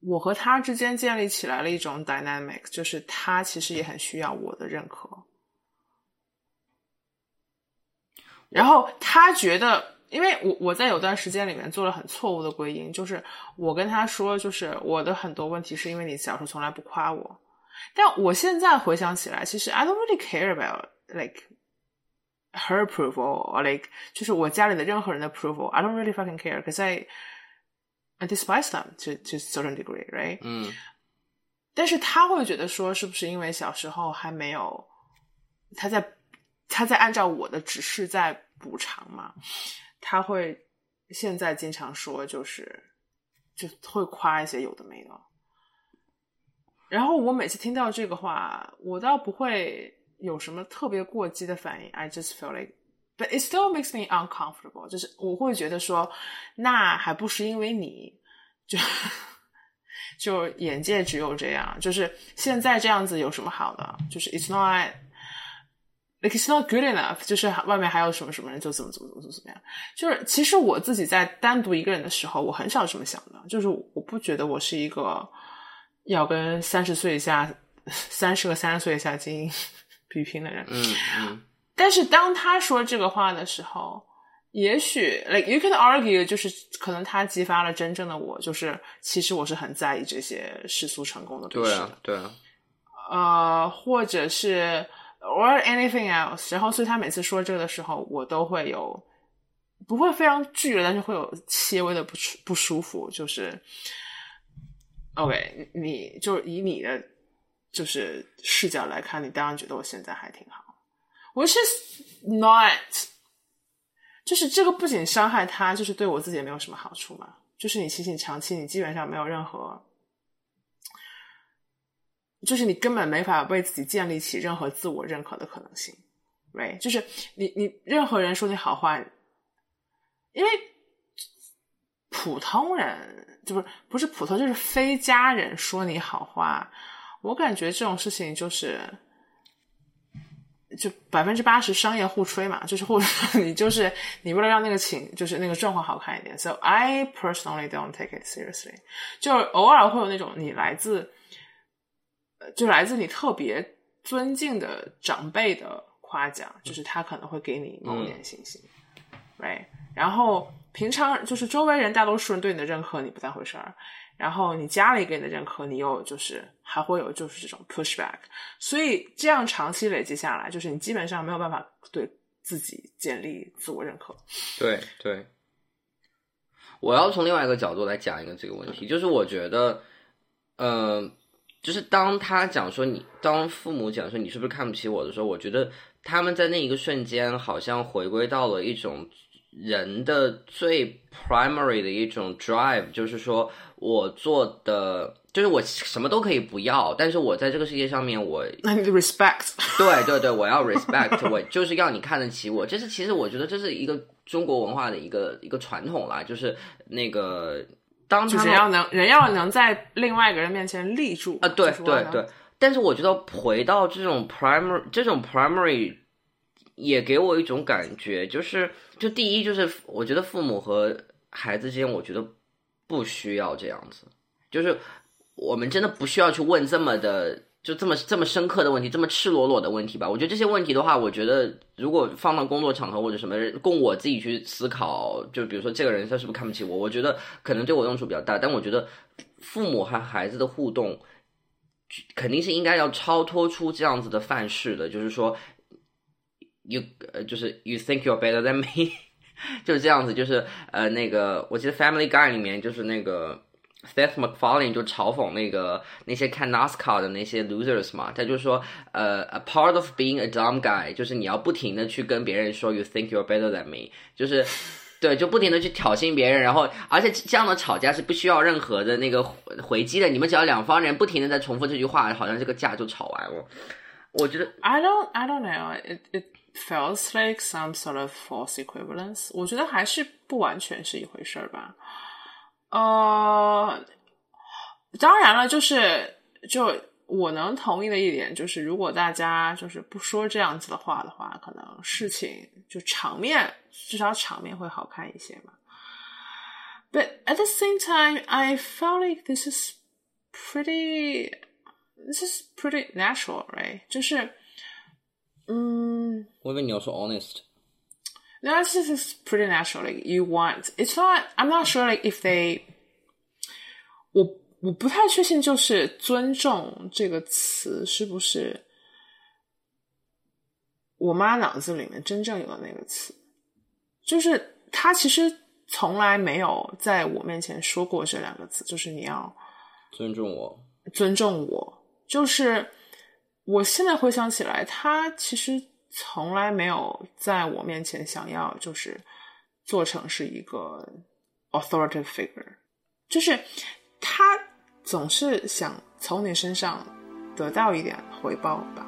B: 我和他之间建立起来了一种 dynamic， 就是他其实也很需要我的认可，然后他觉得，因为我我在有段时间里面做了很错误的归因，就是我跟他说，就是我的很多问题是因为你小时候从来不夸我，但我现在回想起来，其实 I don't really care about like her approval or like 就是我家里的任何人的 approval I don't really fucking care because I I despise them to to a certain degree, right?
D: 嗯，
B: 但是他会觉得说是不是因为小时候还没有他在他在按照我的指示在补偿嘛，他会现在经常说就是就会夸一些有的没的，然后我每次听到这个话我倒不会有什么特别过激的反应 I just feel like but it still makes me uncomfortable， 就是我会觉得说那还不是因为你就就眼界只有这样，就是现在这样子有什么好的，就是 it's not like it's not good enough， 就是外面还有什么什么人就怎么怎么怎么怎么样，就是其实我自己在单独一个人的时候我很少这么想的，就是我不觉得我是一个要跟三十岁以下三十个三十岁以下精英比拼的人，
D: 嗯嗯，
B: 但是当他说这个话的时候，也许 like you can argue 就是可能他激发了真正的我，就是其实我是很在意这些世俗成功的东西的，
D: 对啊对啊，
B: 呃，或者是 or anything else， 然后所以他每次说这个的时候我都会有不会非常剧烈，但是会有些微的不不舒服，就是 OK 你就以你的就是视角来看，你当然觉得我现在还挺好，which is not， 就是这个不仅伤害他，就是对我自己也没有什么好处嘛，就是你其实你长期你基本上没有任何，就是你根本没法为自己建立起任何自我认可的可能性 right， 就是你你任何人说你好话，因为普通人就是不是普通就是非家人说你好话，我感觉这种事情就是就百分之八十商业互吹嘛，就是或者说你就是你为了让那个情就是那个状况好看一点 ，so I personally don't take it seriously， 就偶尔会有那种你来自就来自你特别尊敬的长辈的夸奖，就是他可能会给你某点信心、嗯、right， 然后平常就是周围人大多数人对你的认可你不当回事儿，然后你家里给你的认可你又就是还会有就是这种 pushback， 所以这样长期累积下来，就是你基本上没有办法对自己建立自我认可。
D: 对对，我要从另外一个角度来讲一个这个问题，就是我觉得呃就是当他讲说你当父母讲说你是不是看不起我的时候，我觉得他们在那一个瞬间好像回归到了一种人的最 primary 的一种 drive， 就是说我做的就是我什么都可以不要，但是我在这个世界上面我
B: I need respect
D: 对对对，我要 respect 我就是要你看得起我，这是其实我觉得这是一个中国文化的一个一个传统啦，就是那个当他们
B: 就是要能人要能在另外一个人面前立住
D: 啊，对对对，但是我觉得回到这种 primary 这种 primary也给我一种感觉，就是就第一就是我觉得父母和孩子之间我觉得不需要这样子，就是我们真的不需要去问这么的就这么这么深刻的问题，这么赤裸裸的问题吧。我觉得这些问题的话，我觉得如果放到工作场合或者什么供我自己去思考，就比如说这个人他是不是看不起我，我觉得可能对我用处比较大，但我觉得父母和孩子的互动肯定是应该要超脱出这样子的范式的，就是说You 呃，就是 you think you're better than me 就是这样子，就是呃那个我记得 Family Guy 里面就是那个 Seth MacFarlane 就嘲讽那个那些看 NASCAR 的那些 losers 嘛，他就说呃 a part of being a dumb guy 就是你要不停的去跟别人说 you think you're better than me， 就是对，就不停的去挑衅别人，然后而且这样的吵架是不需要任何的那个回击的，你们只要两方人不停的在重复这句话，好像这个架就吵完了。我觉得
B: I don't I don't know it it feels like some sort of false equivalence， 我觉得还是不完全是一回事吧。呃，当然了，就是就我能同意的一点就是，如果大家就是不说这样子的话的话，可能事情就场面至少场面会好看一些嘛。But at the same time, I felt like this is pretty this is pretty natural, right? 就是嗯
D: 我以为你要说 honest.
B: No, this is pretty natural. Like you want, it's not. I'm not sure. Like if they, 我我不太确信，就是尊重这个词是不是我妈脑子里面真正有的那个词。就是她其实从来没有在我面前说过这两个字，就是你要
D: 尊重我，
B: 尊重我。就是我现在回想起来，她其实从来没有在我面前想要就是做成是一个 authoritative figure， 就是他总是想从你身上得到一点回报吧。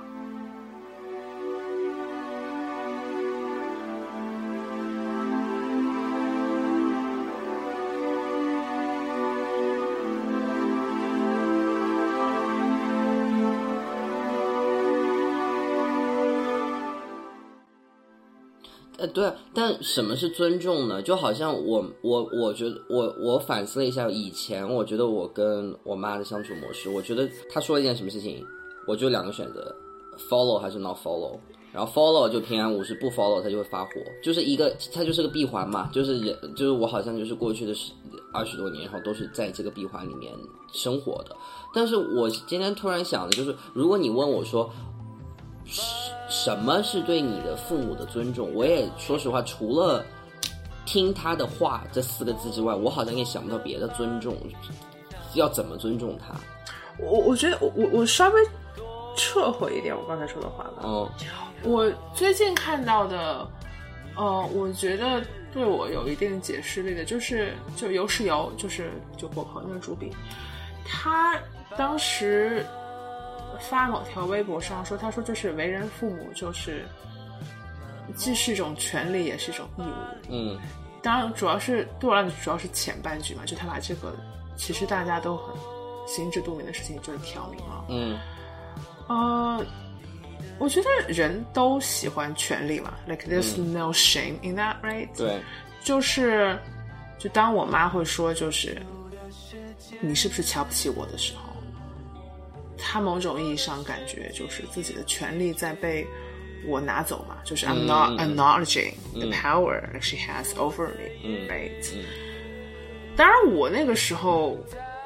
D: 呃，对，但什么是尊重呢？就好像我我我觉得我我反思了一下，以前我觉得我跟我妈的相处模式，我觉得她说一件什么事情，我就两个选择 ，follow 还是 not follow。然后 follow 就平安无事，不 follow 她就会发火，就是一个它就是个闭环嘛，就是人就是我好像就是过去的二十多年，然后都是在这个闭环里面生活的。但是我今天突然想的就是，如果你问我说，什么是对你的父母的尊重？我也说实话，除了听他的话这四个字之外，我好像也想不到别的尊重，要怎么尊重他？
B: 我我觉得我我我稍微撤回一点我刚才说的话吧。
D: 哦，
B: 我最近看到的，呃，我觉得对我有一定解释力的，就是就有石油，就是就果壳那个主笔，他当时发某条微博上说，他说就是为人父母就是既是一种权利也是一种义务。
D: 嗯，
B: 当然主要是对我来说主要是前半句嘛，就他把这个其实大家都很心知肚明的事情就是挑明了。
D: 嗯，
B: 呃我觉得人都喜欢权利嘛， like there's no shame in that, right?
D: 对，
B: 就是就当我妈会说就是你是不是瞧不起我的时候，他某种意义上感觉就是自己的权利在被我拿走嘛，就是 I'm not acknowledging the power that she has over me, right? 当然我那个时候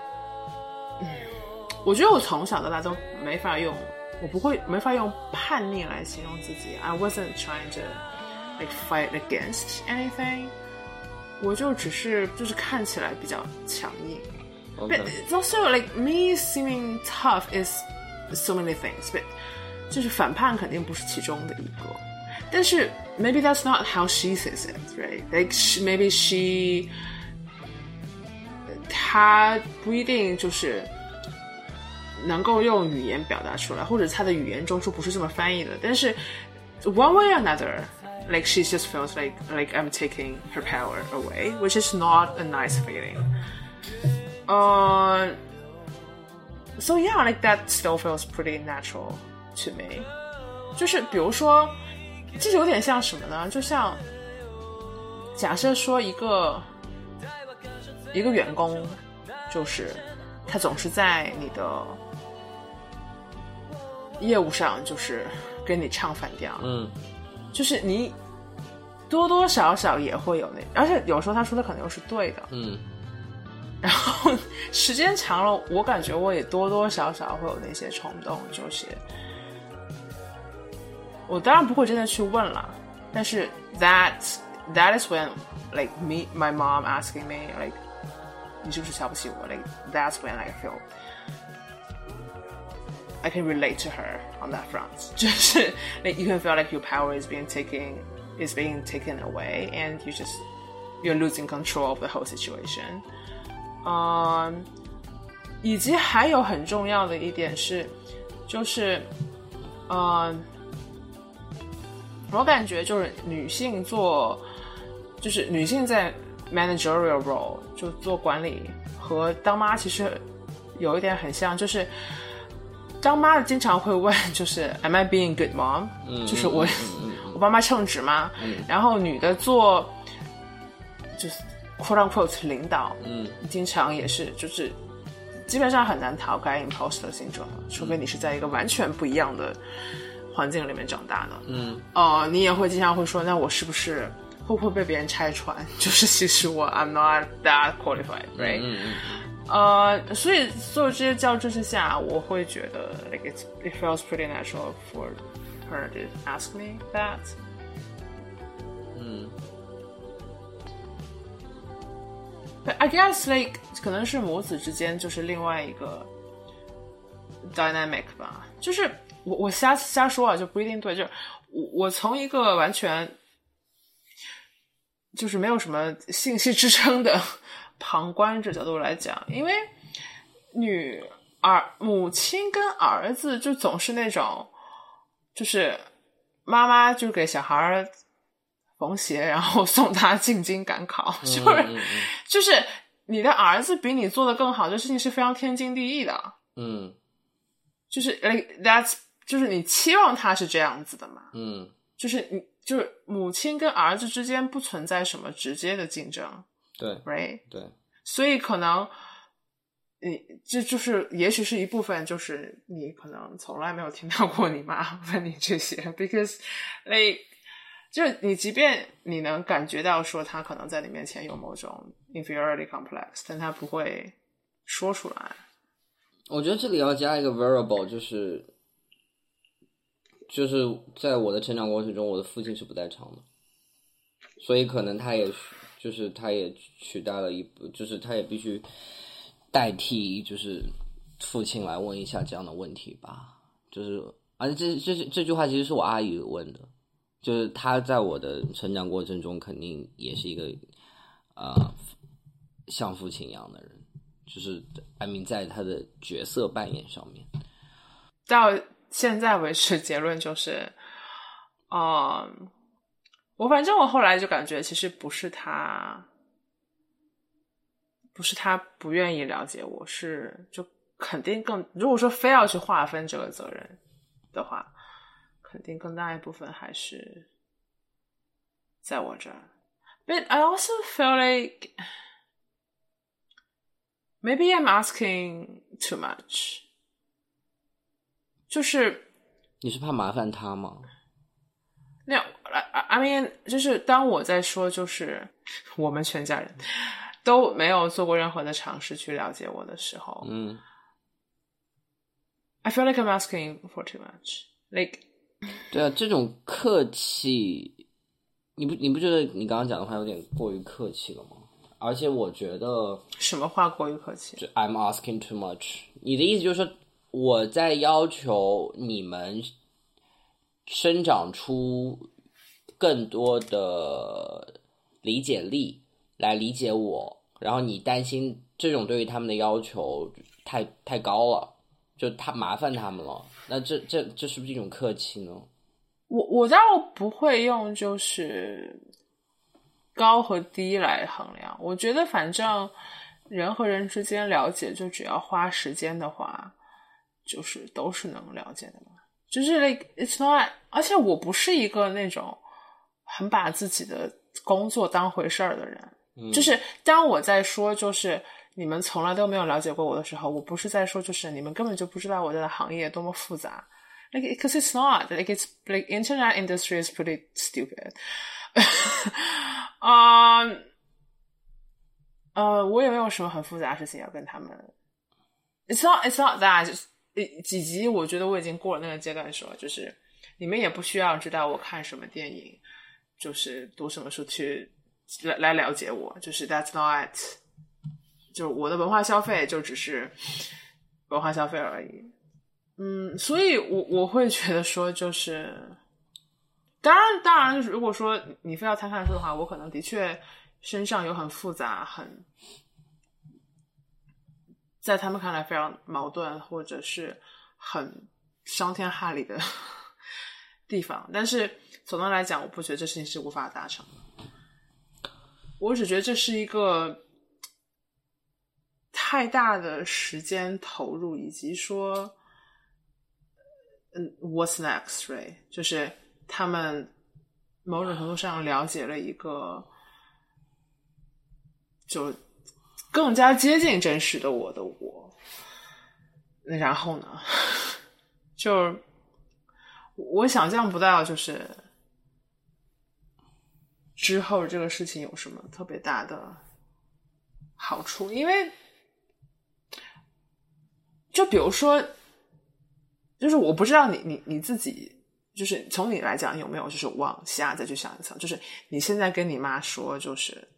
B: 我觉得我从小到大都没法用我不会没法用叛逆来形容自己。 I wasn't trying to like fight against anything， 我就只是就是看起来比较强硬。
D: Okay.
B: But it's also like me seeming tough is so many things, but 就是反叛肯定不是其中的一个。但是 maybe that's not how she says it, right? Like she, maybe she 她不一定就是能够用语言表达出来，或者他的语言中枢不是这么翻译的，但是 one way or another like she just feels like like I'm taking her power away, which is not a nice feeling. Uh, so yeah, like that still feels pretty natural to me. 就是比如说这就有点像什么呢，就像假设说一个一个员工，就是他总是在你的业务上就是跟你唱反调，
D: 嗯，
B: 就是你多多少少也会有那，而且有时候他说的可能又是对的，
D: 嗯，
B: 然后时间长了，我感觉我也多多少少会有那些冲动，就是我当然不会真的去问了，但是 that that is when like me my mom asking me like 你是不是瞧不起我 like that's when I feel I can relate to her on that front. 就是 like you can feel like your power is being taken is being taken away and you just you're losing control of the whole situation. 嗯，以及还有很重要的一点是，就是嗯，我感觉就是女性做，就是女性在 managerial role 就做管理和当妈其实有一点很像，就是当妈的经常会问就是 Am I being good mom、嗯、就是我、嗯、我爸妈称职吗、嗯、然后女的做就是 quote unquote 领导，嗯，经常也是就是基本上很难逃开 imposter syndrome，除非你是在一个完全不一样的环境里面长大的。
A: 嗯，
B: 呃，你也会经常会说，那我是不是会不会被别人拆穿？就是其实我 I'm not that qualified，right？
A: 嗯嗯
B: 呃，所以所有这些较真之下，我会觉得 like it it feels pretty natural for her to ask me that。
A: 嗯。
B: But I guess like 可能是母子之间就是另外一个 dynamic 吧，就是我我瞎瞎说啊，就不一定对，就是我我从一个完全就是没有什么信息支撑的旁观者角度来讲，因为女儿母亲跟儿子就总是那种，就是妈妈就给小孩缝鞋，然后送他进京赶考，就是、
A: 嗯嗯嗯、
B: 就是你的儿子比你做的更好，这事情是非常天经地义的。
A: 嗯，
B: 就是 like that's 就是你期望他是这样子的嘛。
A: 嗯，
B: 就是你就是母亲跟儿子之间不存在什么直接的竞争。
A: 对
B: ，right，
A: 对，
B: 所以可能你这就是也许是一部分，就是你可能从来没有听到过你妈问你这些 ，because like 就是你即便你能感觉到说他可能在你面前有某种 inferiority complex， 但他不会说出来。
A: 我觉得这里要加一个 variable， 就是就是在我的成长过程中，我的父亲是不在场的，所以可能他也就是他也取代了一部，就是他也必须代替就是父亲来问一下这样的问题吧。就是而且这这这句话其实是我阿姨问的，就是她在我的成长过程中肯定也是一个呃像父亲一样的人。就是艾米在他的角色扮演上面，
B: 到现在为止结论就是，嗯，我反正我后来就感觉其实不是他，不是他不愿意了解我，是就肯定更如果说非要去划分这个责任的话，肯定更大一部分还是在我这儿。But I also feel like maybe I'm asking too much. 就是
A: 你是怕麻烦他吗？
B: 那 I mean 就是当我在说就是我们全家人都没有做过任何的尝试去了解我的时候，
A: 嗯
B: I feel like I'm asking for too much. Like
A: 对啊，这种客气，你不你不觉得你刚刚讲的话有点过于客气了吗？而且我觉得
B: 什么话过于客气？
A: I'm asking too much。你的意思就是说，我在要求你们生长出更多的理解力来理解我，然后你担心这种对于他们的要求太太高了，就他麻烦他们了。那这这这是不是一种客气呢？
B: 我我倒不会用就是高和低来衡量，我觉得反正人和人之间了解，就只要花时间的话，就是都是能了解的嘛。就是 like it's not， 而且我不是一个那种很把自己的工作当回事儿的人、嗯、就是当我在说就是你们从来都没有了解过我的时候，我不是在说就是你们根本就不知道我的行业多么复杂， like because it's not like it's like internet industry is pretty stupid 嗯、um, 呃我也没有什么很复杂的事情要跟他们 it's not it's not that 就是几集我觉得我已经过了那个阶段，说就是你们也不需要知道我看什么电影，就是读什么书去来来了解我，就是 that's not 就我的文化消费就只是文化消费而已。嗯，所以我我会觉得说就是当然当然如果说你非要摊看书的话，我可能的确身上有很复杂很在他们看来非常矛盾或者是很伤天害理的地方，但是总的来讲我不觉得这事情是无法达成的，我只觉得这是一个太大的时间投入，以及说嗯 what's next right 就是他们某种程度上了解了一个就更加接近真实的我的我。然后呢，就我想象不到就是之后这个事情有什么特别大的好处，因为就比如说就是我不知道你你你自己就是从你来讲有没有就是往下再去想一层，就是你现在跟你妈说就是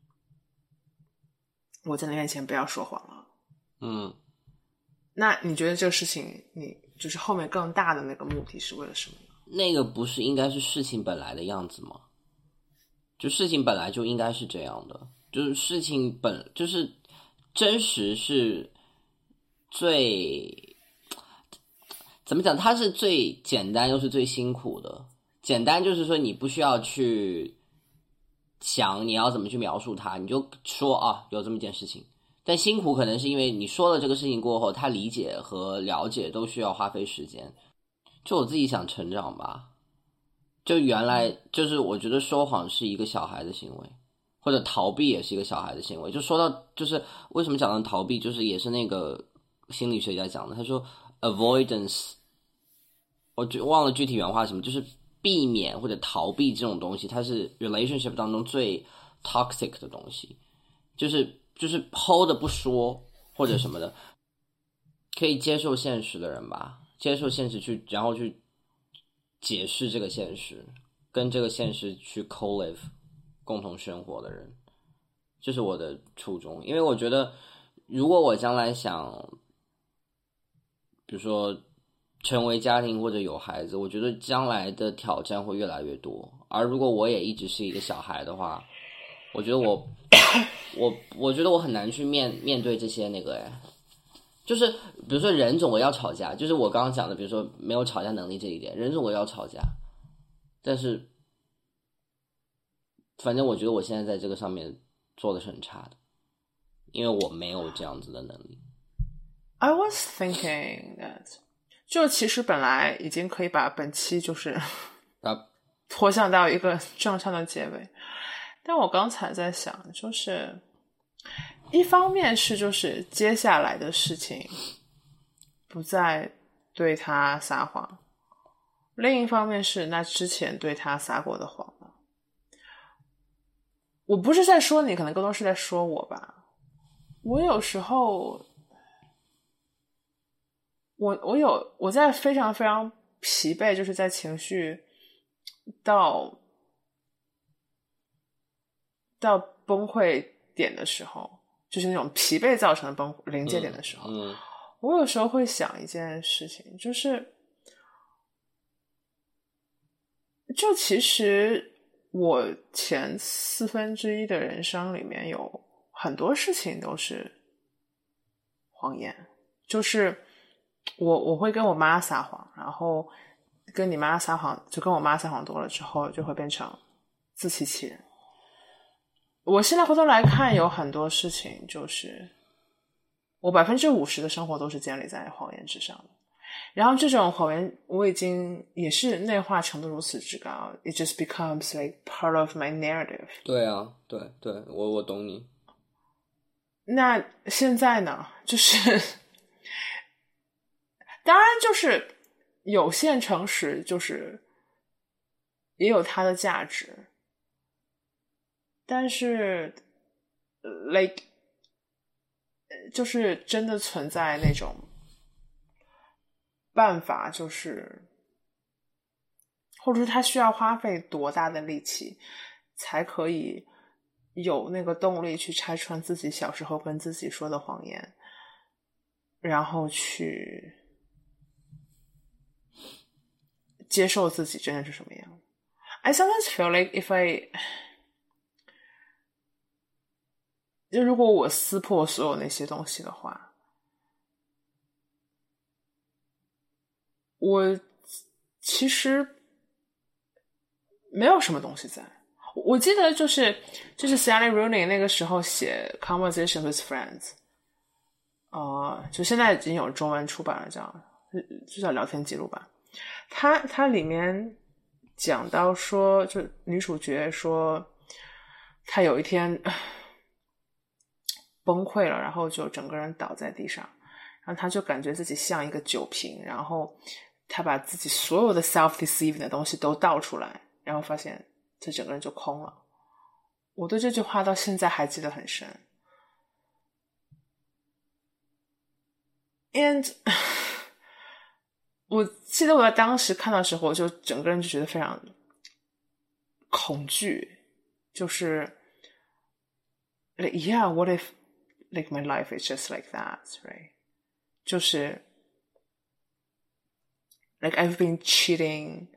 B: 我在你面前不要说谎了，
D: 嗯，
B: 那你觉得这个事情你就是后面更大的那个目的是为了什么呢？
D: 那个不是应该是事情本来的样子吗？就事情本来就应该是这样的，就是事情本就是真实是最怎么讲，它是最简单又是最辛苦的。简单就是说你不需要去想你要怎么去描述它，你就说啊有这么一件事情。但辛苦可能是因为你说了这个事情过后，他理解和了解都需要花费时间。就我自己想成长吧，就原来就是我觉得说谎是一个小孩的行为，或者逃避也是一个小孩的行为。就说到就是为什么讲到逃避，就是也是那个心理学家讲的，他说 avoidance， 我忘了具体原话什么，就是避免或者逃避这种东西，它是 relationship 当中最 toxic 的东西，就是就是 hold 不说或者什么的，可以接受现实的人吧，接受现实去然后去解释这个现实，跟这个现实去 co-live 共同生活的人，这是我的初衷。因为我觉得如果我将来想比如说成为家庭或者有孩子，我觉得将来的挑战会越来越多。而如果我也一直是一个小孩的话，我觉得我我我觉得我很难去面面对这些那个哎，就是比如说人总归要吵架，就是我刚刚讲的，比如说没有吵架能力这一点，人总归要吵架，但是反正我觉得我现在在这个上面做的是很差的，因为我没有这样子的能力。
B: I was thinking that 就其实本来已经可以把本期就是
D: 啊
B: 拖向到一个正常的结尾，但我刚才在想，就是一方面是就是接下来的事情不再对他撒谎，另一方面是那之前对他撒过的谎了。我不是在说你，可能更多是在说我吧。我有时候我我有我在非常非常疲惫，就是在情绪到到崩溃点的时候，就是那种疲惫造成的崩临界点的时候、
D: 嗯嗯、
B: 我有时候会想一件事情，就是就其实我前四分之一的人生里面有很多事情都是谎言，就是我我会跟我妈撒谎，然后跟你妈撒谎，就跟我妈撒谎多了之后就会变成自欺欺人。我现在回头来看，有很多事情就是我百分之五十的生活都是建立在谎言之上的，然后这种谎言我已经也是内化程度如此之高， it just becomes like part of my narrative。
D: 对啊，对对，我我懂你。
B: 那现在呢，就是当然就是有限诚实就是也有它的价值，但是 like 就是真的存在那种办法，就是或者是他需要花费多大的力气才可以有那个动力去拆穿自己小时候跟自己说的谎言，然后去接受自己真的是什么样。 I sometimes feel like if I 就如果我撕破所有那些东西的话，我其实没有什么东西在。我记得就是就是 Sally Rooney 那个时候写 Conversation with Friends， 呃，就现在已经有中文出版了，叫就叫聊天记录吧。它它里面讲到说，就女主角说她有一天崩溃了，然后就整个人倒在地上，然后他就感觉自己像一个酒瓶，然后他把自己所有的 self-deceiving 的东西都倒出来，然后发现这整个人就空了。我对这句话到现在还记得很深。And 我记得我在当时看到的时候，我就整个人就觉得非常恐惧，就是 like, yeah, what if like my life is just like that, right? 就是 like I've been cheating,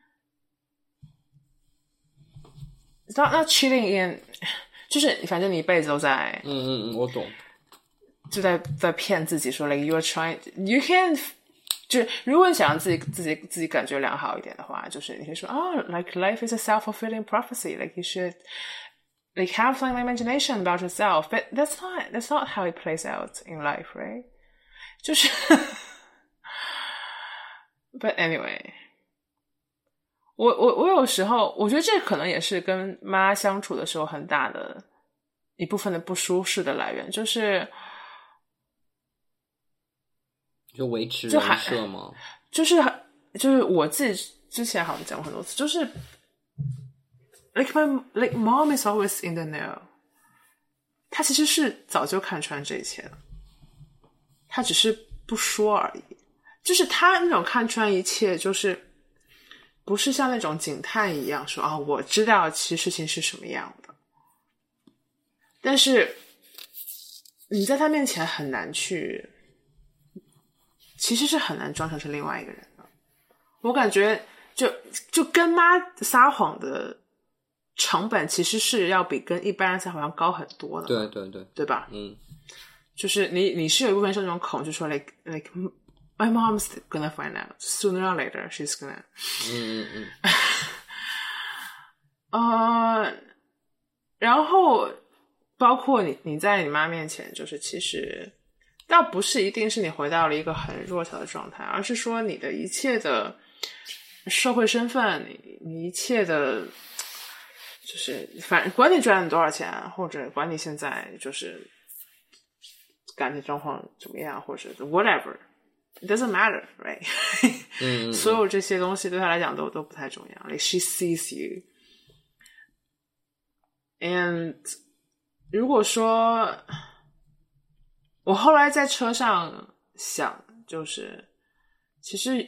B: it's not not cheating in 就是反正你一辈子都在
D: 嗯嗯嗯，我懂，
B: 就在在骗自己说 like you are trying you can't 就如果你想让自己自己自己感觉良好一点的话，就是你可以说哦、oh, like life is a self-fulfilling prophecy, like you should like have some imagination about yourself, but that's not that's not how it plays out in life, right? 就是 but anyway 我我我有时候我觉得这可能也是跟妈相处的时候很大的一部分的不舒适的来源，就是
D: 就维持人设吗？
B: 就是就是我自己之前好像讲过很多次，就是 like my like mom is always in the know， 她其实是早就看穿这一切了，她只是不说而已。就是她那种看穿一切，就是不是像那种警探一样说啊，我知道其实事情是什么样的，但是你在她面前很难去。其实是很难装成是另外一个人的。我感觉就就跟妈撒谎的成本其实是要比跟一般人撒谎要高很多的。
D: 对对对，
B: 对吧？
D: 嗯，
B: 就是你你是有一部分是那种恐惧说 like like my mom's gonna find out sooner or later she's gonna
D: 嗯嗯
B: 嗯呃，然后包括你你在你妈面前，就是其实倒不是一定是你回到了一个很弱小的状态，而是说你的一切的社会身份，你你一切的就是反正管你赚了多少钱，或者管你现在就是感情状况怎么样，或者 whatever it doesn't matter, right?
D: 嗯嗯
B: 所有这些东西对他来讲都都不太重要。Like she sees you, and 如果说我后来在车上想，就是其实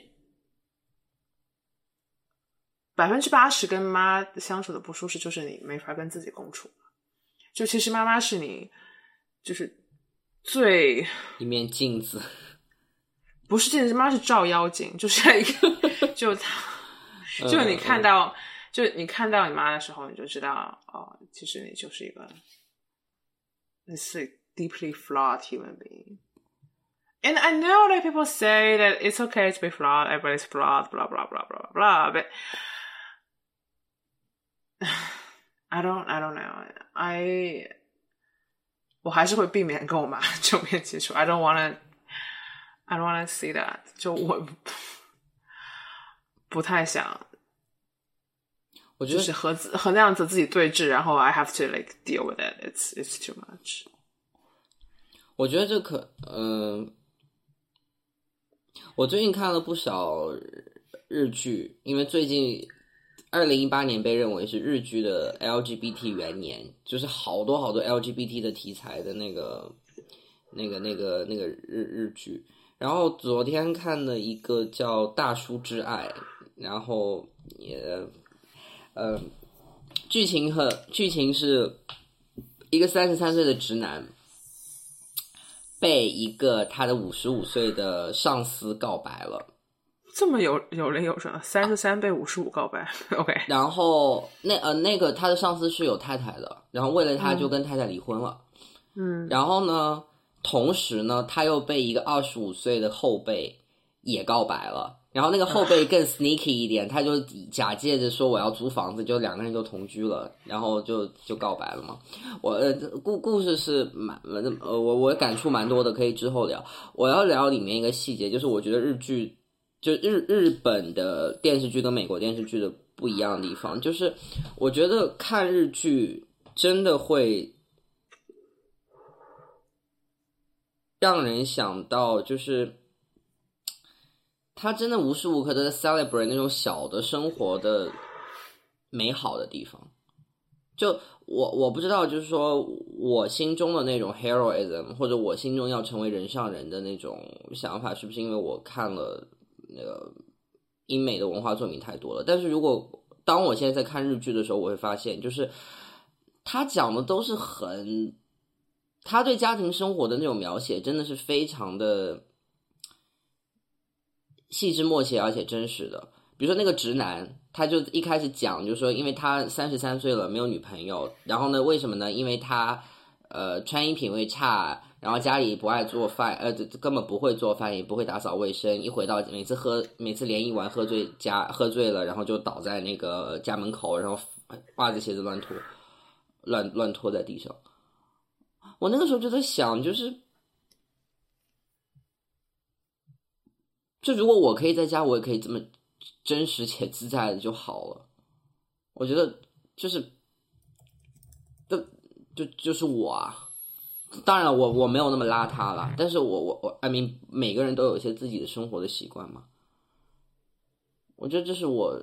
B: 百分之八十跟妈相处的不舒适，就是你没法跟自己共处。就其实妈妈是你，就是最
D: 一面镜子，
B: 不是镜子，妈是照妖镜，就是一个，就他，就你看到，嗯嗯就你看到你妈的时候，你就知道，哦，其实你就是一个，你是。deeply flawed human being. And I know that people say that it's okay to be flawed, everybody's flawed, blah, blah, blah, blah, blah, but I don't, I don't know. I 我还是会避免跟我妈正面接触。I don't wanna, I don't wanna see that. 就我不太想，
D: 我觉得
B: 就是和和那样子自己对峙，然后 I have to like deal with it. It's it's too much.
D: 我觉得这可，嗯、呃，我最近看了不少日剧，因为最近二零一八年被认为是日剧的 L G B T 元年，就是好多好多 L G B T 的题材的那个、那个、那个、那个日日剧。然后昨天看了一个叫《大叔之爱》，然后也，呃，剧情和剧情是一个三十三岁的直男。被一个他的五十五岁的上司告白了，
B: 这么有有人有什么三十三被五十五告白 ？OK，
D: 然后那呃那个他的上司是有太太的，然后为了他就跟太太离婚了，
B: 嗯，
D: 然后呢，同时呢他又被一个二十五岁的后辈也告白了。然后那个后辈更 sneaky 一点，他就假借着说我要租房子，就两个人就同居了，然后就就告白了嘛。我呃故故事是蛮呃我我感触蛮多的，可以之后聊。我要聊里面一个细节，就是我觉得日剧就日日本的电视剧跟美国电视剧的不一样的地方，就是我觉得看日剧真的会让人想到就是他真的无时无刻都在 celebrate 那种小的生活的美好的地方。就我我不知道，就是说我心中的那种 heroism 或者我心中要成为人上人的那种想法，是不是因为我看了那个英美的文化作品太多了？但是如果当我现在在看日剧的时候，我会发现就是他讲的都是很他对家庭生活的那种描写真的是非常的细枝末节而且真实的。比如说那个直男，他就一开始讲就是说因为他三十三岁了没有女朋友，然后呢为什么呢？因为他呃穿衣品味差，然后家里不爱做饭，呃根本不会做饭，也不会打扫卫生，一回到每次喝每次联谊完喝醉家喝醉了，然后就倒在那个家门口，然后袜子鞋子乱脱乱乱拖在地上。我那个时候就在想，就是就如果我可以在家，我也可以这么真实且自在的就好了。我觉得就是就就就是我啊，当然了，我我没有那么邋遢啦，但是我我我 I mean 每个人都有一些自己的生活的习惯嘛。我觉得这是我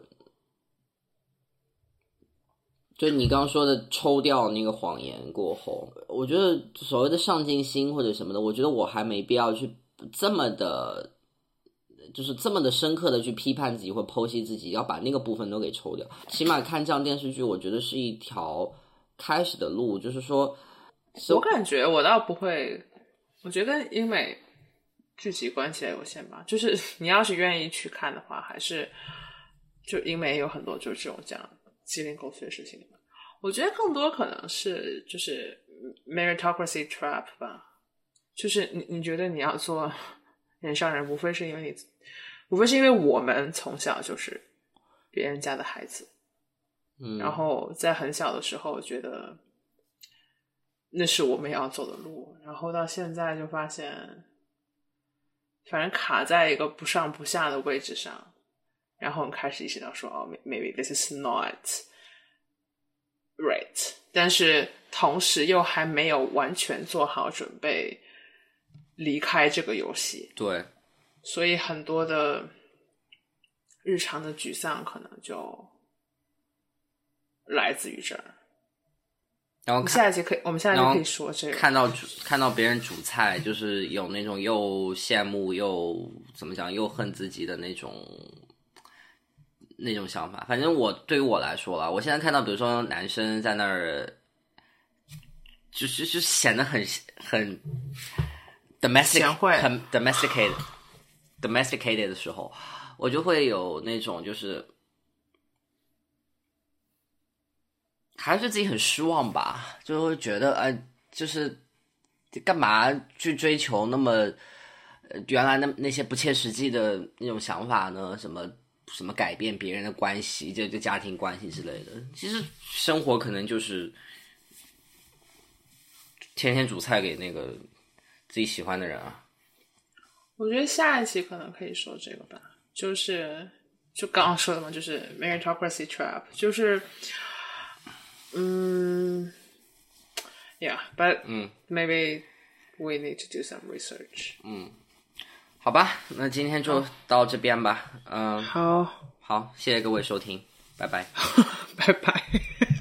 D: 就你刚刚说的抽掉那个谎言过后，我觉得所谓的上进心或者什么的，我觉得我还没必要去这么的就是这么的深刻的去批判自己或剖析自己，要把那个部分都给抽掉。起码看这样电视剧，我觉得是一条开始的路，就是说
B: 我感觉我倒不会，我觉得英美剧集关系有限吧，就是你要是愿意去看的话，还是就英美有很多就是这种这样鸡零狗碎的事情。我觉得更多可能是就是 meritocracy trap 吧，就是你你觉得你要做人上人，无非是因为你，无非是因为我们从小就是别人家的孩子，
D: 嗯，
B: 然后在很小的时候觉得那是我们要走的路，然后到现在就发现，反正卡在一个不上不下的位置上，然后开始意识到说，哦 ，maybe this is not right， 但是同时又还没有完全做好准备离开这个游戏。
D: 对，
B: 所以很多的日常的沮丧可能就来自于这儿。
D: 然后
B: 我们下一集可以，我们下一集可以说这个。
D: 看到煮看到别人煮菜，就是有那种又羡慕又怎么讲，又恨自己的那种那种想法。反正我对于我来说啦，我现在看到比如说男生在那儿，就是就显得很很 domestic 很 domesticated domesticated 的时候，我就会有那种就是还是自己很失望吧，就会觉得呃，就是干嘛去追求那么呃原来那那些不切实际的那种想法呢？什么什么改变别人的关系，这这家庭关系之类的。其实生活可能就是天天煮菜给那个自己喜欢的人啊。
B: 我觉得下一期可能可以说这个吧，就是就刚刚说的嘛，就是 meritocracy trap， 就是嗯 yeah but
D: 嗯
B: maybe we need to do some research。
D: 嗯，好吧，那今天就到这边吧。嗯，
B: 好
D: 好，谢谢各位收听，拜拜。
B: 拜拜。